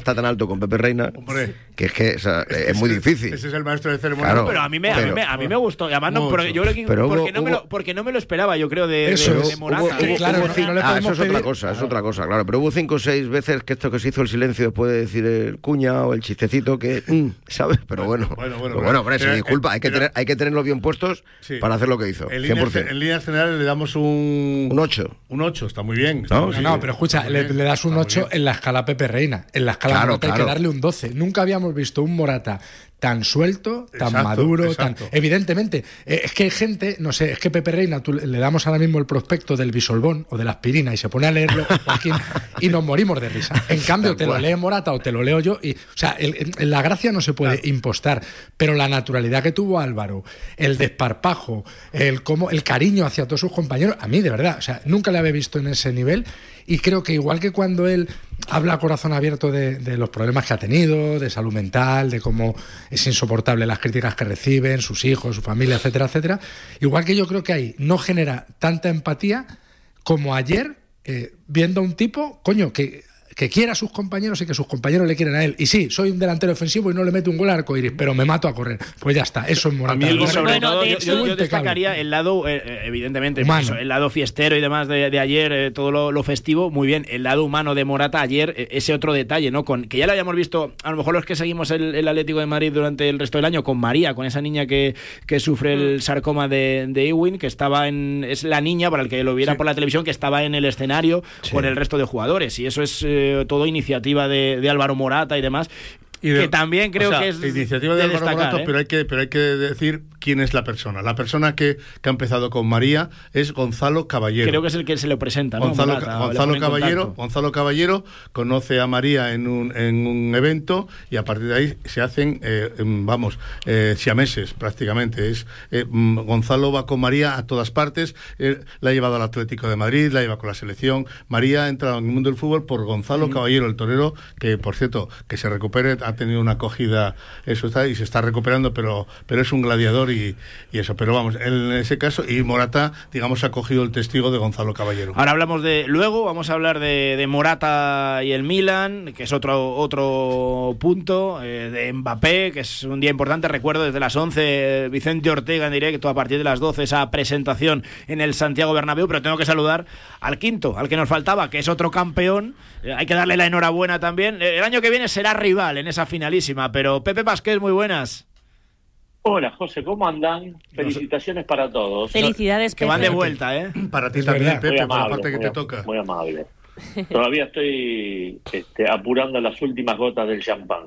está tan alto con Pepe Reina, Hombre. que es que o sea, es muy difícil. Ese es el maestro de ceremonia. Claro, pero a mí me, a mí me, a mí me gustó. Además, no, porque, yo creo que, Pero porque, hubo- no me lo, porque no me lo esperaba, yo creo, de, Eso de, es. de Morata. Hubo- hubo- claro, hubo no- cinco- no le ah, eso podemos es otra pedir- cosa, es otra cosa, claro. Pero hubo cinco o seis veces que esto que se hizo el silencio después de decir el cuña o el chistecito que, mm, ¿sabes? Pero bueno, bueno, bueno, pero bueno. bueno, hombre, sin Pero, disculpa, hay que, pero- tener, hay que tenerlos bien puestos Sí. para hacer lo que hizo, En cien por líneas, ciento. en líneas generales le damos un... Un ocho. Un ocho, está muy bien. Está No, muy No, bien. no, pero escucha, Está muy le, bien, le das un está muy ocho bien. en la escala Pepe Reina. En la escala Claro, Morata hay claro. que darle un doce. Nunca habíamos visto un Morata tan suelto, tan Exacto, maduro, exacto. tan. Evidentemente, eh, es que hay gente, no sé, es que Pepe Reina, tú le le damos ahora mismo el prospecto del bisolbón o de la aspirina y se pone a leerlo, Joaquín, y nos morimos de risa. En cambio, te lo lee Morata o te lo leo yo, y, o sea, el- el- la gracia no se puede impostar, pero la naturalidad que tuvo Álvaro, el desparpajo, el cómo, el cariño hacia todos sus compañeros, a mí de verdad, o sea, nunca le había visto en ese nivel. Y creo que igual que cuando él habla a corazón abierto de, de los problemas que ha tenido, de salud mental, de cómo es insoportable las críticas que reciben, sus hijos, su familia, etcétera, etcétera, igual que yo creo que ahí no genera tanta empatía como ayer eh, viendo a un tipo, coño, que, que quiera a sus compañeros y que sus compañeros le quieren a él. Y sí, soy un delantero ofensivo y no le meto un gol al arcoíris, pero me mato a correr. Pues ya está, eso es Morata. Y sobre Bueno, todo, de yo, hecho- yo- yo Impecable. destacaría el lado, eh, eh, evidentemente, Humano. pues eso, el lado fiestero y demás de, de ayer, eh, todo lo, lo festivo, muy bien. El lado humano de Morata ayer, eh, ese otro detalle, ¿no? Con que ya lo habíamos visto, a lo mejor los que seguimos el, el Atlético de Madrid durante el resto del año, con María, con esa niña que, que sufre el sarcoma de, de Ewing, que estaba en. Es la niña, para el que lo viera Sí. por la televisión, que estaba en el escenario con el resto de jugadores. Y eso es eh, todo iniciativa de, de Álvaro Morata y demás. Y de- que también creo o sea, que es iniciativa de, de Álvaro destacar, Morato, ¿eh? pero hay que pero hay que decir quién es la persona. La persona que, que ha empezado con María es Gonzalo Caballero. Creo que es el que se lo presenta, ¿no? Gonzalo, Morata, o le Gonzalo pone en Caballero, contacto. Gonzalo Caballero conoce a María en un, en un evento y a partir de ahí se hacen, eh, em, vamos, eh, siameses prácticamente. Es eh, mm, Gonzalo va con María a todas partes, eh, la ha llevado al Atlético de Madrid, la lleva con la selección. María ha entrado en el mundo del fútbol por Gonzalo Caballero, el torero, que por cierto, que se recupere, ha tenido una acogida, eso está, y se está recuperando, pero, pero es un gladiador y, y eso. Pero vamos, en ese caso, y Morata, digamos, ha cogido el testigo de Gonzalo Caballero. Ahora hablamos de. Luego vamos a hablar de, de Morata y el Milan, que es otro otro punto, eh, de Mbappé, que es un día importante. Recuerdo desde las once, Vicente Ortega en directo, a partir de las doce, esa presentación en el Santiago Bernabéu. Pero tengo que saludar al quinto, al que nos faltaba, que es otro campeón. Eh, hay que darle la enhorabuena también. Eh, el año que viene será rival en esa finalísima, pero Pepe Pasqués, muy buenas. Hola, José, ¿cómo andan? Felicitaciones para todos. Felicidades, Que van de Pepe. vuelta, ¿eh? Para ti Es también, verdad. Pepe, Muy por la amable, parte que muy te am- toca. Muy amable. Todavía estoy este, apurando las últimas gotas del champán.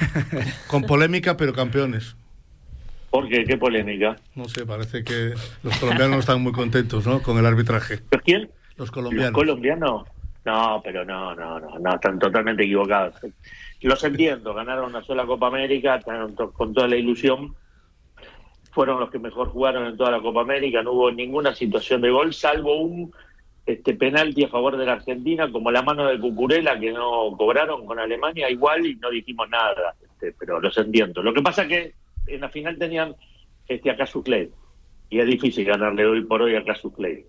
Con polémica, pero campeones. ¿Por qué? ¿Qué polémica? No sé, parece que los colombianos están muy contentos, ¿no? Con el arbitraje. ¿Pero quién? Los ¿Los colombianos. colombianos? No, pero no, no, no, no, están totalmente equivocados. Los entiendo, ganaron una sola Copa América, están to- con toda la ilusión. Fueron los que mejor jugaron en toda la Copa América, no hubo ninguna situación de gol, salvo un este penalti a favor de la Argentina, como la mano de Cucurella que no cobraron con Alemania, igual, y no dijimos nada, este, pero los entiendo. Lo que pasa que en la final tenían este, a Cassius Clay, y es difícil ganarle hoy por hoy a Cassius Clay.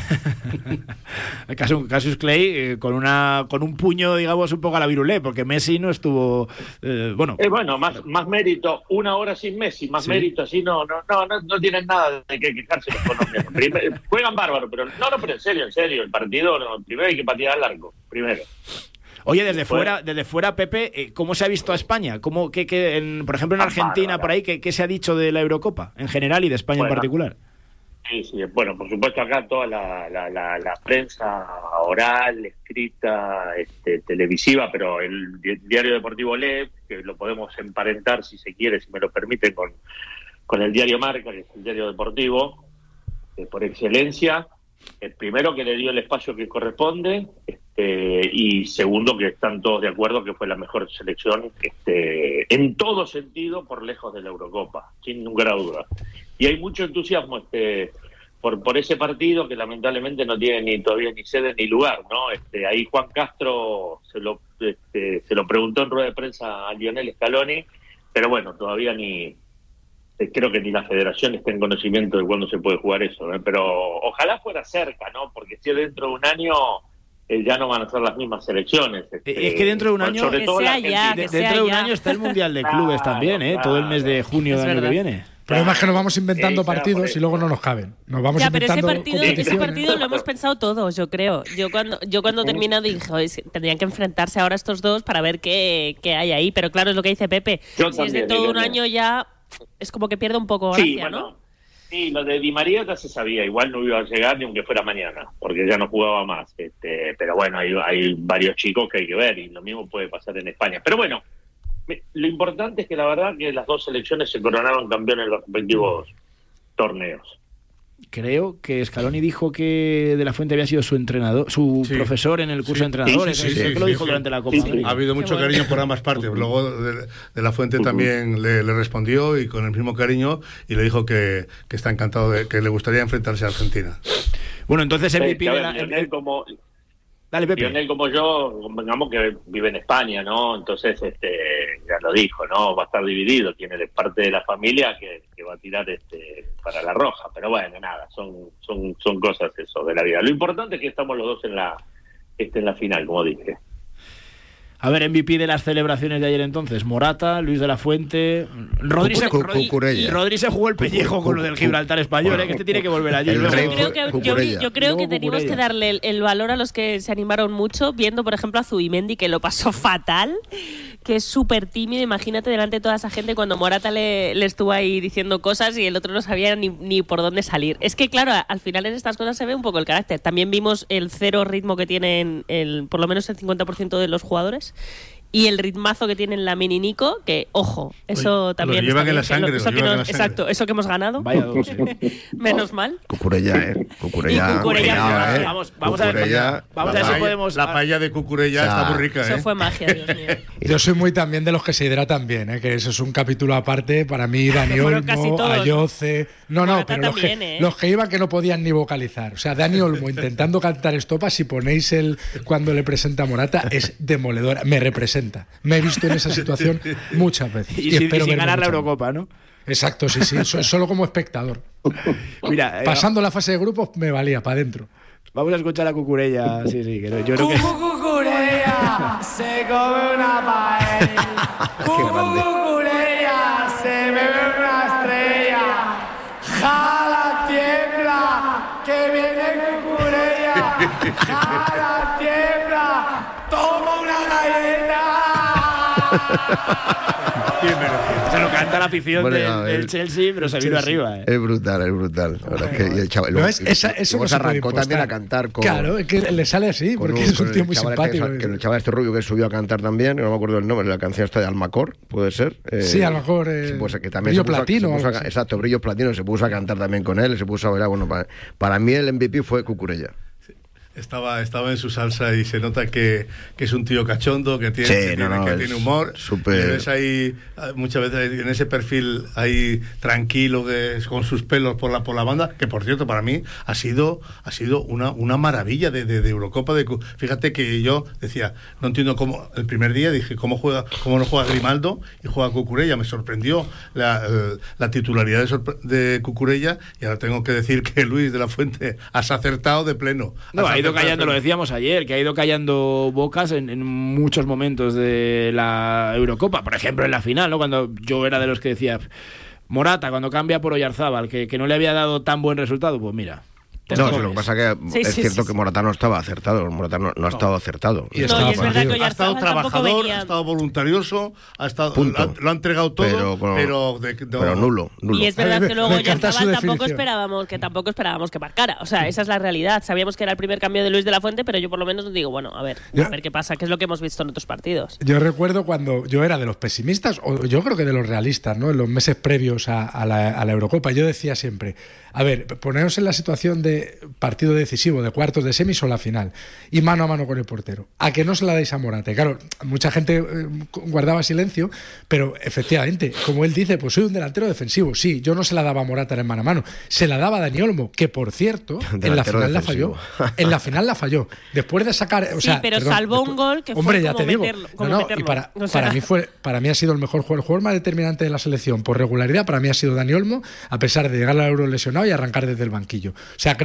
Cassius, Cassius Clay eh, con una con un puño, digamos, un poco a la Virulé, porque Messi no estuvo. Eh, bueno, Eh, bueno, más, más mérito, una hora sin Messi, más Sí. mérito así, no, no, no, no, no tienen nada de que quejarse los colombianos. Primer- juegan bárbaro, pero no, no, pero en serio, en serio, el partido, no, primero hay que patear al arco, primero. oye, desde Fue- fuera, desde fuera, Pepe, eh, ¿cómo se ha visto a España? ¿Cómo, qué, qué, en, por ejemplo, en Argentina, por ahí, ¿qué, qué se ha dicho de la Eurocopa en general y de España Bueno. en particular? Sí, sí, bueno, por supuesto acá toda la, la, la, la prensa oral, escrita, este, televisiva, pero el di- diario deportivo Lee, que lo podemos emparentar si se quiere, si me lo permiten, con, con el diario Marca, que es el diario deportivo, eh, por excelencia, el primero que le dio el espacio que corresponde, este, y segundo que están todos de acuerdo que fue la mejor selección este, en todo sentido por lejos de la Eurocopa, sin ninguna duda. Y hay mucho entusiasmo este, por, por ese partido que lamentablemente no tiene ni todavía ni sede ni lugar, ¿no? Este, ahí Juan Castro se lo, este, se lo preguntó en rueda de prensa a Lionel Scaloni, pero bueno, todavía ni eh, creo que ni la federación está en conocimiento de cuándo se puede jugar eso, ¿eh? Pero ojalá fuera cerca, ¿no? Porque si es dentro de un año eh, ya no van a ser las mismas selecciones. Este, es que dentro de un año, sobre todo la ya, Argentina. de, dentro de un año está el Mundial de Clubes Claro, también, ¿eh? claro. Todo el mes de junio Es del año verdad. que viene. El problema es que nos vamos inventando Sí, claro, por partidos eso. y luego no nos caben. Nos vamos Ya, pero ese inventando partido, ese competiciones. partido lo hemos pensado todos, yo creo. Yo cuando yo cuando he terminado dije, "Oye, es que tendrían que enfrentarse ahora estos dos para ver qué, qué hay ahí". Pero claro, es lo que dice Pepe. Yo si es de también, todo yo un también. año ya, es como que pierde un poco Sí, gracia, bueno, ¿no? sí, lo de Di María ya se sabía, igual no iba a llegar ni aunque fuera mañana, porque ya no jugaba más. Este, pero bueno, hay, hay varios chicos que hay que ver y lo mismo puede pasar en España. Pero bueno, me- lo importante es que la verdad que las dos selecciones se coronaron campeones en los respectivos torneos. Creo que Scaloni dijo que De la Fuente había sido su entrenador, su Sí. profesor en el curso Sí. de entrenadores. Sí, sí, sí, Creo que lo sí, dijo sí. durante la Copa Sí, sí. América. Ha habido mucho cariño por ambas partes. Luego de, de la Fuente también le, le respondió y con el mismo cariño y le dijo que, que está encantado, de que le gustaría enfrentarse a Argentina. Bueno, entonces Sí, M V P que a de ver, la- Lionel como, Dale, Pepe. Lionel como yo, digamos que vive en España, ¿no? Entonces, este, ya lo dijo, ¿no? Va a estar dividido, tiene parte de la familia que, que va a tirar este para la roja, pero bueno, nada, son, son, son cosas eso de la vida. Lo importante es que estamos los dos en la, este, en la final, como dije. A ver, M V P de las celebraciones de ayer entonces. Morata, Luis de la Fuente. Rodri se, Cu- Rodri- Cucurella. Rodri se jugó el pellejo con lo del Gibraltar español, ¿eh? Que este tiene que volver allí. El luego. rey Yo creo fue que, yo, Cucurella. yo creo Luego que teníamos Cucurella. que darle el, el valor a los que se animaron mucho, viendo, por ejemplo, a Zubimendi, que lo pasó fatal, que es súper tímido. Imagínate delante de toda esa gente cuando Morata le, le estuvo ahí diciendo cosas y el otro no sabía ni, ni por dónde salir. Es que, claro, al final en estas cosas se ve un poco el carácter. También vimos el cero ritmo que tienen el, por lo menos el cincuenta por ciento de los jugadores. Y el ritmazo que tienen la Mini Nico, que, ojo, eso Lo también... llevan está en la bien, que sangre, lo- lo eso que llevan en nos- la sangre. Exacto, eso que hemos ganado. Vaya dos, ¿eh? Menos mal. Cucurella, ¿eh? Cucurella. Y Cucurella, cuidado, ¿eh? vamos- vamos a ver, Cucurella, vamos a la ver si paella- podemos- La paella de Cucurella O sea, está muy rica, Eso ¿eh? fue magia, Dios mío. Yo soy muy también de los que se hidratan bien, ¿eh? Que eso es un capítulo aparte. Para mí, Dani Bueno, casi Olmo, todos. Ayoce. No, no, Morata pero los que, también, ¿eh? los que iban que no podían ni vocalizar. O sea, Dani Olmo intentando cantar estopa, si ponéis el cuando le presenta a Morata, es demoledora. Me representa. Me he visto en esa situación muchas veces. Y, sin- y espero sin verme ganar la muchas más. Eurocopa, ¿no? Exacto, sí, sí. so- Solo como espectador. Mira, eh, Pasando la fase de grupos, me valía para adentro. vamos a escuchar a Cucurella. Sí, sí, que yo creo que... Cucurella se come una paella. Cucurella se bebe una estrella. Jala tiembla, que viene Cucurella. Jala tiembla, toma una galleta. Bien merecido. Se lo canta la afición Bueno, del, ya, del el- Chelsea, pero se vino Sí, sí. arriba. ¿eh? Es brutal, es brutal. La verdad es que y el chaval, No, luego- es- esa- eso luego no se se puede arrancó impostar. también a cantar con. Claro, es que le sale así, con porque un- es un con tío el muy chaval simpático. Este, que el chaval este rubio que subió a cantar también, no me acuerdo el nombre, la canción está de Almacor, puede ser. Eh, Sí, a lo mejor, eh, se puso- que también Brillo se puso a- Platino se o puso a- algo así. exacto, Brillo Platino, se puso a cantar también con él, se puso a bailar. Bueno, para, para mí el M V P fue Cucurella. Estaba, estaba en su salsa y se nota que, que es un tío cachondo, que tiene, Sí, que, no, tiene, no, que es tiene humor. súper- Y ves ahí, ah, muchas veces en ese perfil ahí tranquilo, que es con sus pelos por la por la banda, que por cierto para mí ha sido ha sido una, una maravilla de, de, de Eurocopa. De, cu- fíjate que yo decía, no entiendo cómo, el primer día dije, ¿cómo juega cómo no juega Grimaldo y juega Cucurella? Me sorprendió la, el- la titularidad de, sorpre- de Cucurella y ahora tengo que decir que Luis de la Fuente has acertado de pleno. No, Has ha ido acertado de callando, lo pleno. decíamos ayer, que ha ido callando bocas en, en muchos momentos de la Eurocopa. Por ejemplo, en la final, ¿no? Cuando yo era de los que decía Morata, cuando cambia por Oyarzábal, que, que no le había dado tan buen resultado, pues mira. te No, jodes. sí, lo que pasa es que Sí, es sí, cierto sí, que sí. Morata no estaba acertado, Morata no, no ha estado acertado. Y No, estaba y es verdad partido. que Ha estado Oyarzabal tampoco trabajador, venía- ha estado voluntarioso, ha estado, Punto. lo, ha, lo ha entregado todo, Pero pero, con- de- de- Pero nulo, nulo. Y es verdad Me- que luego me encanta su Oyarzabal tampoco definición. esperábamos que tampoco esperábamos que marcara. O sea, esa es la realidad. Sabíamos que era el primer cambio de Luis de la Fuente, pero yo por lo menos digo, bueno, a ver, Ya. a ver qué pasa, qué es lo que hemos visto en otros partidos. Yo recuerdo cuando yo era de los pesimistas, o yo creo que de los realistas, ¿no? En los meses previos a, a la, a la Eurocopa, yo decía siempre, a ver, poneros en la situación de partido decisivo, de cuartos de semis o la final, y mano a mano con el portero. ¿A que no se la dais a Morata? Y claro, mucha gente eh, guardaba silencio, pero efectivamente, como él dice, pues soy un delantero defensivo. Sí, yo no se la daba a Morata en el mano a mano, se la daba a Dani Olmo, que por cierto, en la Delantero final la defensivo. falló. En la final la falló. Después de sacar, o Sí, sea, pero perdón, salvó un después- gol que fue hombre, ya como te digo. meterlo- como No, no, meterlo. y para, O sea- para mí fue, para mí ha sido el mejor jugador, el jugador más determinante de la selección por regularidad. Para mí ha sido Dani Olmo, a pesar de llegar al Euro lesionado y arrancar desde el banquillo. O sea, creo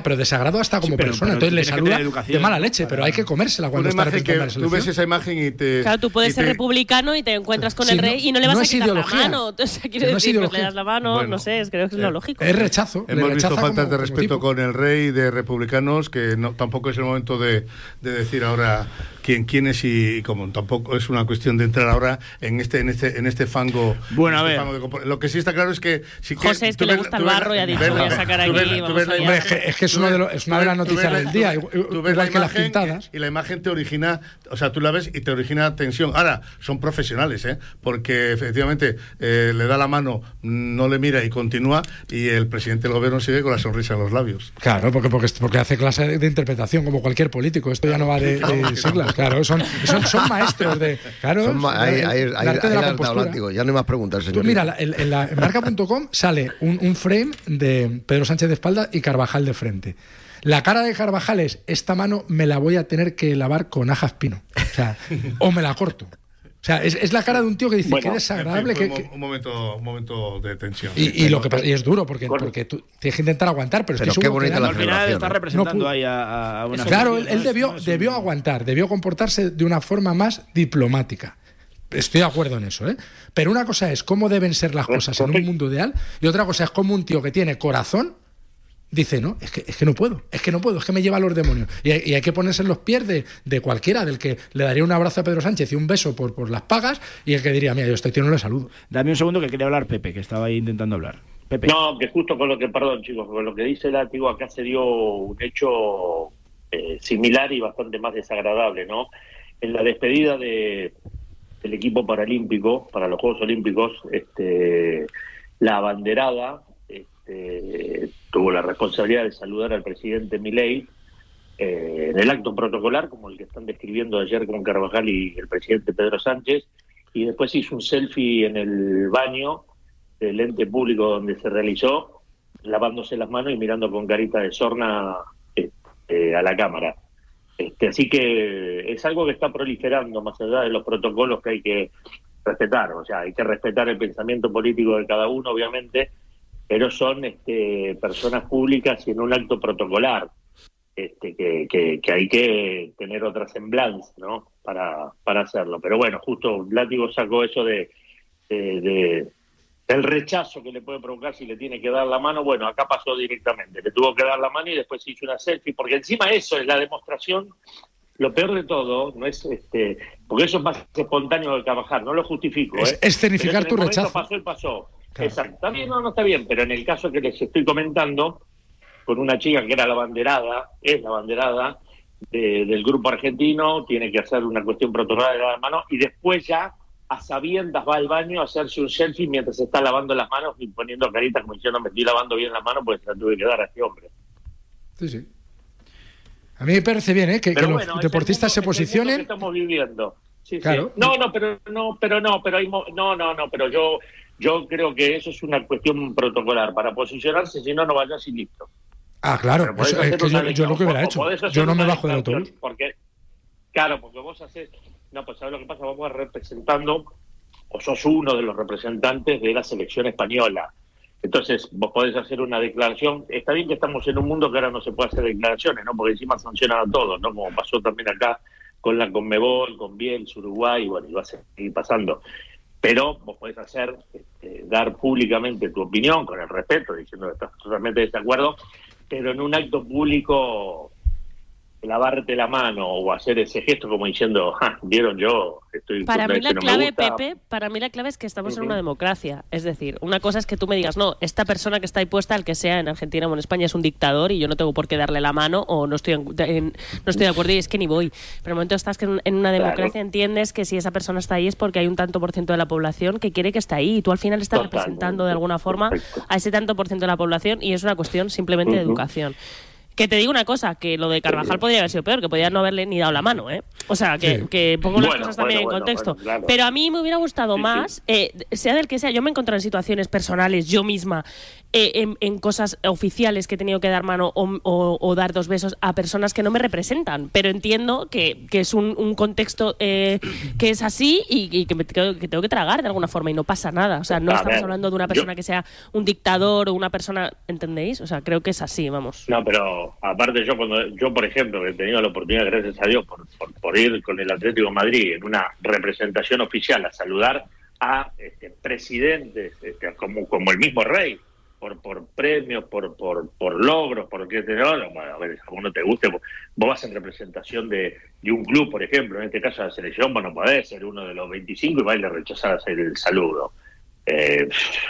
Ya, pero desagrado hasta como Sí, pero- persona. pero Entonces le tiene que saluda tener educación de mala leche, pero hay que comérsela cuando Una está imagen representando a la que tú ves esa imagen y te... Claro, tú puedes y ser te... republicano y te encuentras con Sí, el rey no, y no le vas no a es quitar ideología. la mano. Entonces, quiero No es decir, pues le ideología. das la mano, Bueno, no sé, es, creo que es lo lógico. Es rechazo. le Hemos visto rechaza faltas como- de como respeto tipo. con el rey de republicanos, que no, tampoco es el momento de, de decir ahora quién, quién es y, y cómo. Tampoco es una cuestión de entrar ahora en este en este en este fango. Bueno, en a este ver. fango de compor- lo que sí está claro es que sí que José, es que tú le ves- gusta tú el ves- barro y ha dicho, ves voy a la- sacar tú ves- aquí, tú vamos ves la allá. Hombre, imagen- es que, es que es, tú uno de ves- los- es una de las tú ves- tú noticias ves del la- día, tú- igual, tú ves igual la que las imagen pintadas. y la imagen te origina, o sea, tú la ves y te origina tensión. Ahora, son profesionales, ¿eh? Porque efectivamente eh, le da la mano, no le mira y continúa, y el presidente del gobierno sigue con la sonrisa en los labios. Claro, porque, porque, porque hace clase de, de interpretación como cualquier político. Esto ya no va de, de siglas, claro. Son, son, son maestros de. Claro, Son ma- ahí, el- ahí, el ahí, arte de ahí la las compostura. látigo. Ya no hay más preguntas, señor. Tú mira, la- en, en la, en marca punto com sale un, un frame de Pedro Sánchez de espalda y Carvajal de frente. La cara de Carvajal es: esta mano me la voy a tener que lavar con ajas pino. O sea, o me la corto. O sea, es, es la cara de un tío que dice: Bueno, qué desagradable. en fin, que, fue que- un, un momento, un momento de tensión. Y, y lo que pasa- y es duro porque, porque tú tienes que intentar aguantar, pero, Pero estoy qué seguro que bonita la Dani- Al final está celebración, ¿eh? representando No pudo. ahí a, a una Claro, él, selección, él ¿no? debió, No es un- debió aguantar, debió comportarse de una forma más diplomática. Estoy de acuerdo en eso, ¿eh? Pero una cosa es cómo deben ser las cosas en un mundo ideal y otra cosa es cómo un tío que tiene corazón dice: no, es que, es que no puedo, es que no puedo, es que me lleva a los demonios. Y hay, y hay que ponerse en los pies de, de cualquiera, del que le daría un abrazo a Pedro Sánchez y un beso por, por las pagas, y el que diría: mira, yo a este tío no le saludo. Dame un segundo que quería hablar Pepe, que estaba ahí intentando hablar. Pepe. No, que justo con lo que, perdón chicos, con lo que dice el látigo, acá se dio un hecho eh, similar y bastante más desagradable, ¿no? En la despedida de, del equipo paralímpico, para los Juegos Olímpicos, este, la abanderada este, tuvo la responsabilidad de saludar al presidente Milei eh, en el acto protocolar, como el que están describiendo ayer con Carvajal y el presidente Pedro Sánchez, y después hizo un selfie en el baño del ente público donde se realizó, lavándose las manos y mirando con carita de sorna este, a la cámara. Este, así que es algo que está proliferando más allá de los protocolos que hay que respetar. O sea, hay que respetar el pensamiento político de cada uno, obviamente, pero son este, personas públicas y en un acto protocolar este, que, que, que hay que tener otra semblanza, ¿no? Para, para hacerlo. Pero bueno, justo Látigo sacó eso de, de, de el rechazo que le puede provocar si le tiene que dar la mano. Bueno, acá pasó directamente, le tuvo que dar la mano y después hizo una selfie, porque encima eso es la demostración. Lo peor de todo no es este, porque eso es más espontáneo del Carvajal, no lo justifico, Es ¿eh? escenificar Pero tu en el momento rechazo. pasó y pasó. Claro. Exacto. Está bien, no, no está bien, pero en el caso que les estoy comentando, con una chica que era la banderada, es la banderada de- del grupo argentino, tiene que hacer una cuestión protocolar de dar la mano y después ya a sabiendas va al baño a hacerse un selfie mientras se está lavando las manos y poniendo caritas como diciendo: me estoy lavando bien las manos porque se la tuve que dar a este hombre. Sí, sí. A mí me parece bien, ¿eh? Que, que Pero los bueno, es el deportistas se mundo- es el mundo posicionen. que estamos viviendo. Sí, sí. Claro. No, no, pero no, pero no, pero hay mo- no, no, no, pero yo yo creo que eso es una cuestión protocolar para posicionarse, si no no vayas y listo. Ah, claro, Pero podés eso, es hacer que una yo, yo lo que hubiera declaración, hecho. o podés hacer Yo no me una bajo del declaración, autobús. Porque, claro, porque vos haces, no, pues ¿sabes lo que pasa? Vos vas representando, o sos uno de los representantes de la selección española. Entonces, vos podés hacer una declaración. Está bien que estamos en un mundo que ahora no se puede hacer declaraciones, ¿no? Porque encima sancionan a todos, ¿no? Como pasó también acá con la Conmebol, con Bielsa, Uruguay, bueno, y va a seguir pasando. Pero vos podés hacer, este, dar públicamente tu opinión, con el respeto, diciendo que estás totalmente de desacuerdo, pero en un acto público lavarte la mano o hacer ese gesto como diciendo: "Ja, vieron, yo estoy Para mí este la no me clave, gusta". Pepe, para mí la clave es que estamos en Ujú. una democracia. Es decir, una cosa es que tú me digas: no, esta persona que está ahí puesta, el que sea en Argentina o en España, es un dictador y yo no tengo por qué darle la mano o no estoy, en- en- no estoy de acuerdo y es que ni voy. Pero en el momento estás que en, en una democracia Claro. entiendes que si esa persona está ahí es porque hay un tanto por ciento de la población que quiere que esté ahí y tú al final estás Totalmente. representando de alguna forma a ese tanto por ciento de la población y es una cuestión simplemente de Ujú. educación. Que te digo una cosa, que lo de Carvajal podría haber sido peor, que podía no haberle ni dado la mano, ¿eh? O sea, que, Sí. que pongo las Bueno, cosas también bueno, en bueno, contexto. bueno, claro. Pero a mí me hubiera gustado Sí, más, eh, sea del que sea, yo me he encontrado en situaciones personales, yo misma, eh, en, en cosas oficiales que he tenido que dar mano o, o- o dar dos besos a personas que no me representan. Pero entiendo que, que es un, un contexto eh, que es así y, y que, me tengo, que tengo que tragar de alguna forma y no pasa nada. O sea, no A estamos ver, hablando de una yo- persona que sea un dictador o una persona, ¿entendéis? O sea, creo que es así, vamos. No, pero no. Aparte yo, cuando yo por ejemplo, que he tenido la oportunidad, gracias a Dios, por, por, por ir con el Atlético de Madrid en una representación oficial a saludar a este, presidentes, este, como, como el mismo rey, por por premios, por por por logros, por qué te no, bueno, a ver, a vos no te guste, vos, vos vas en representación de, de un club, por ejemplo, en este caso la selección, vos no podés ser uno de los veinticinco y vas y le rechazás hacer el saludo. Eh,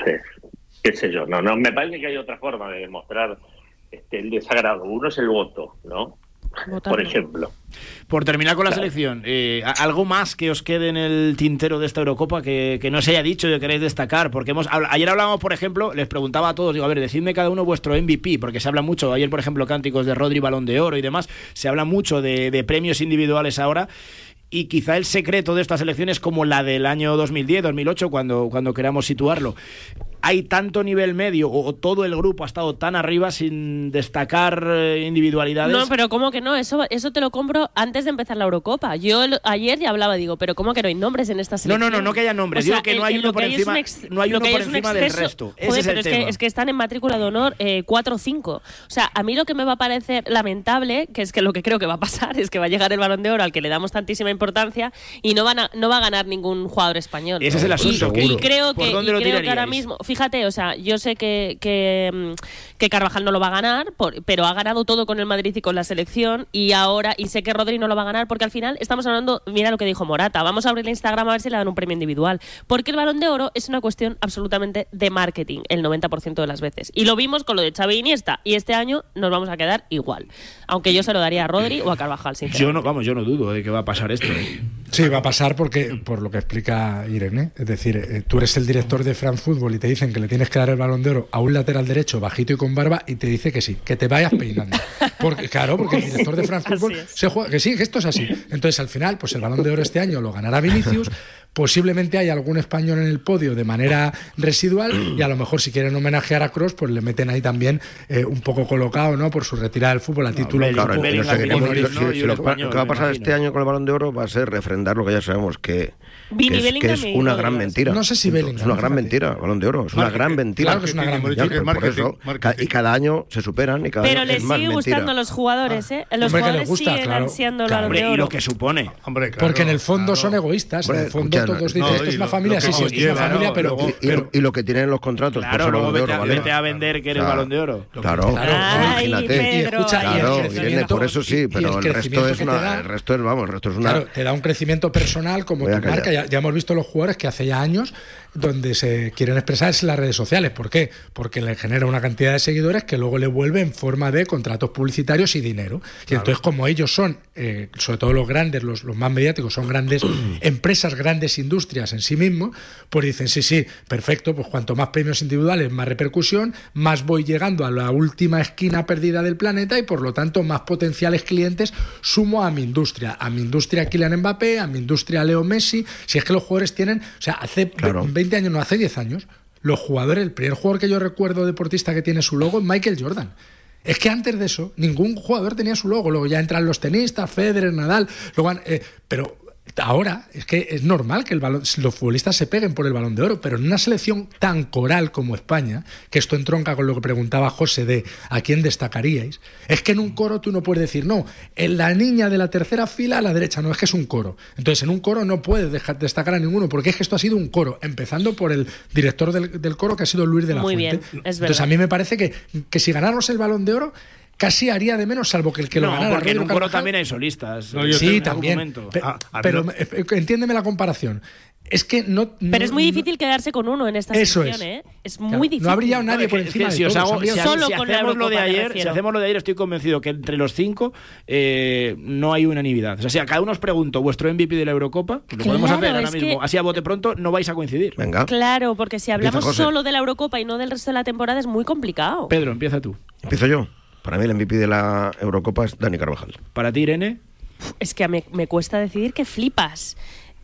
qué sé yo, no, no, me parece que hay otra forma de demostrar este, el desagrado. Uno es el voto, ¿no? Votando. Por ejemplo. Por terminar con la Claro. selección, eh, ¿algo más que os quede en el tintero de esta Eurocopa que, que no se haya dicho y que queréis destacar? Porque hemos habla- ayer hablábamos, por ejemplo, les preguntaba a todos, digo, a ver, decidme cada uno vuestro M V P, porque se habla mucho, ayer por ejemplo cánticos de Rodri, Balón de Oro y demás, se habla mucho de, de premios individuales ahora. Y quizá el secreto de esta selección es como la del año dos mil diez, dos mil ocho, cuando, cuando queramos situarlo. Hay tanto nivel medio, o todo el grupo ha estado tan arriba sin destacar eh, individualidades. No, pero ¿cómo que no? Eso eso te lo compro antes de empezar la Eurocopa. Yo el- ayer ya hablaba, digo, pero ¿cómo que no hay nombres en esta No, selección? no, no, no que haya nombres, O sea, digo que no el- hay el- uno lo por que hay es encima, un ex- no hay lo uno que hay por es un encima del exceso. resto. Ese Joder, es el pero es tema. que, es que están en matrícula de honor eh, cuatro o cinco. O sea, a mí lo que me va a parecer lamentable, que es que lo que creo que va a pasar, es que va a llegar el Balón de Oro al que le damos tantísima importancia y no van a, no va a ganar ningún jugador español. Ese es el asunto, Y, que- y creo ¿por que, dónde y lo creo que ahora tiraríais? mismo, fíjate, o sea, yo sé que, que, mm, que Carvajal no lo va a ganar, por- pero ha ganado todo con el Madrid y con la selección, y ahora, y sé que Rodri no lo va a ganar, porque al final estamos hablando, mira lo que dijo Morata, vamos a abrir el Instagram a ver si le dan un premio individual, porque el Balón de Oro es una cuestión absolutamente de marketing, el noventa por ciento de las veces, y lo vimos con lo de Xavi y Iniesta, y este año nos vamos a quedar igual, aunque yo se lo daría a Rodri o a Carvajal, sinceramente. Yo no, vamos, yo no dudo de que va a pasar esto. ¿eh? Sí, va a pasar porque, por lo que explica Irene, es decir, eh, tú eres el director de France Football y te dicen que le tienes que dar el Balón de Oro a un lateral derecho bajito y con barba y te dice que sí, que te vayas peinando. Porque, claro, porque el director de France Football se juega, que sí, que esto es así. Entonces, al final, pues el Balón de Oro este año lo ganará Vinicius, posiblemente hay algún español en el podio de manera residual y a lo mejor si quieren homenajear a Kroos, pues le meten ahí también eh, un poco colocado, ¿no? Por su retirada del fútbol a título Claro, un poco- no sé, queremos- honorífico. si- si lo, lo que va a pasar este año con el Balón de Oro va a ser refrendar lo que ya sabemos, que, Vini que es, Bellingham que es y una Rodri. gran mentira. No sé si Bellingham, Es una gran fíjate. mentira, el Balón de Oro. Es una Marketing. gran mentira. Claro que es una gran mentira. Ya, por eso, ca- y cada año se superan y cada Pero año les es más sigue mentira. gustando a los jugadores, ¿eh? Los Hombre, que les jugadores gusta, siguen claro. ansiando el Claro. Balón de Hombre, y Oro. lo que supone. Hombre, claro, Porque en el fondo claro. son egoístas. Hombre, en el fondo escucha, todos no, dicen no, esto es y una lo- familia, lo sí, que sí, esto es una conlleva, familia, ¿no? pero, Luego- Y, y lo, y lo que tienen en los contratos, Claro, por eso luego el Balón de vete, Oro, a- ¿vale? vete a vender que eres Claro. Balón de Oro. Claro, Ay, imagínate. Pedro, Y escucha, y el Claro, crecimiento- Irene, por eso sí, y- y pero el el resto crecimiento es que te una, da- el resto es, vamos, el resto es una. Claro, te da un crecimiento personal como Voy a tu marca. callar. Ya, ya hemos visto los jugadores que hace ya años donde se quieren expresar en las redes sociales. ¿Por qué? Porque le genera una cantidad de seguidores que luego le vuelve en forma de contratos publicitarios y dinero. Y entonces, como ellos son, eh, sobre todo los grandes, los, los más mediáticos, son grandes empresas, grandes industrias en sí mismos, pues dicen, sí, sí, perfecto, pues cuanto más premios individuales, más repercusión, más voy llegando a la última esquina perdida del planeta y por lo tanto más potenciales clientes sumo a mi industria. A mi industria Kylian Mbappé, a mi industria Leo Messi. Si es que los jugadores tienen, o sea, hace Claro. veinte años, no, hace diez años, los jugadores, el primer jugador que yo recuerdo deportista que tiene su logo es Michael Jordan. Es que antes de eso, ningún jugador tenía su logo. Luego ya entran los tenistas, Federer, Nadal. Luego, han- eh, pero ahora es que es normal que el balón, los futbolistas se peguen por el Balón de Oro, pero en una selección tan coral como España, que esto entronca con lo que preguntaba José de a quién destacaríais, es que en un coro tú no puedes decir, no, en la niña de la tercera fila a la derecha, no, es que es un coro. Entonces en un coro no puedes dejar, destacar a ninguno, porque es que esto ha sido un coro, empezando por el director del, del coro, que ha sido Luis de la Muy Fuente. bien, es Entonces verdad. a mí me parece que, que si ganáramos el Balón de Oro, casi haría de menos, salvo que el que lo No, ganara. porque en Rodrigo un coro Carvajal. también hay solistas. No, yo Sí, tengo- también. argumento. Pe- Ah, a mí pero no- eh, eh, entiéndeme la comparación. Es que no. Pero no- es muy no- difícil quedarse con uno en esta Eso sección, es. ¿eh? Es Claro, muy difícil. no ha brillado nadie No, por es que- encima es que de si os todos, hago- han brillado si, todos. Solo si con la hacemos lo de Eurocopa, me ayer, si refiero. hacemos lo de ayer, estoy convencido que entre los cinco eh, no hay unanimidad. O sea, si a cada uno os pregunto vuestro M V P de la Eurocopa, que lo podemos Claro, hacer ahora es mismo, que- así a bote pronto, no vais a coincidir. Venga, Claro, porque si hablamos José. solo de la Eurocopa y no del resto de la temporada es muy complicado. Pedro, empieza tú. empiezo yo. Para mí el M V P de la Eurocopa es Dani Carvajal. Para ti, Irene. Es que me, me cuesta decidir que flipas.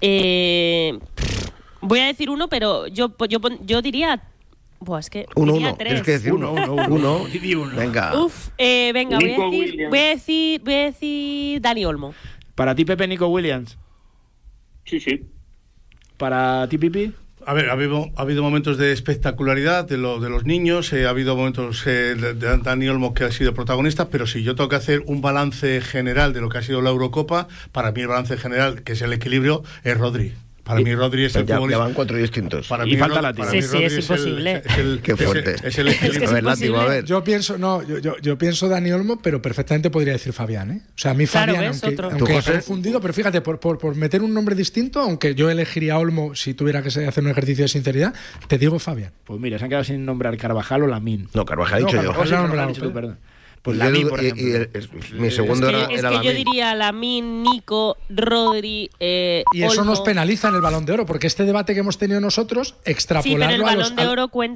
Eh, voy a decir uno, pero yo, yo, pon- yo diría... Buah, es que Uno, diría uno. tres. Tienes que decir uno. Uno, uno, Uno. uno. Di uno. Venga. Uf, eh, venga, voy a, Nico decir, Williams. voy, a decir, voy a decir Dani Olmo. Para ti, Pepe, Nico Williams. Sí, sí. Para ti, Pipi. A ver, ha habido, ha habido momentos de espectacularidad de, lo, de los niños, eh, ha habido momentos eh, de, de Dani Olmo que ha sido protagonista, pero si yo tengo que hacer un balance general de lo que ha sido la Eurocopa, para mí el balance general, que es el equilibrio, es Rodri. Para mí Rodri es el ya, futbolista. ya van cuatro distintos. Para y mí, falta Rod, la para Sí, mí sí, Rodri es es el, imposible. es el, Qué fuerte. Es el, es el equilibrio. Es a ver, Látigo, a ver. Yo pienso, no, yo, yo, yo pienso Dani Olmo, pero perfectamente podría decir Fabián, ¿eh? O sea, a mí Claro, Fabián, ¿ves? aunque, Otro. aunque ¿Tú, he José? confundido, pero fíjate, por, por, por meter un nombre distinto, aunque yo elegiría Olmo si tuviera que hacer un ejercicio de sinceridad, te digo Fabián. Pues mira, se han quedado sin nombrar Carvajal o Lamín. No, Carvajal he dicho No, yo. Carvajal. O sí, no, Carvajal, no, dicho tú, pero- perdón. Pues Y Lamín, Edu- por y- ejemplo. y el- es- mi segundo Es era, que, es era que yo Lamine. diría Lamín, Nico, Rodri, eh, Y eso Olmo. nos penaliza en el Balón de Oro, porque este debate que hemos tenido nosotros, Sí, extrapolarlo pero el a los... Balón de a- Oro cuenta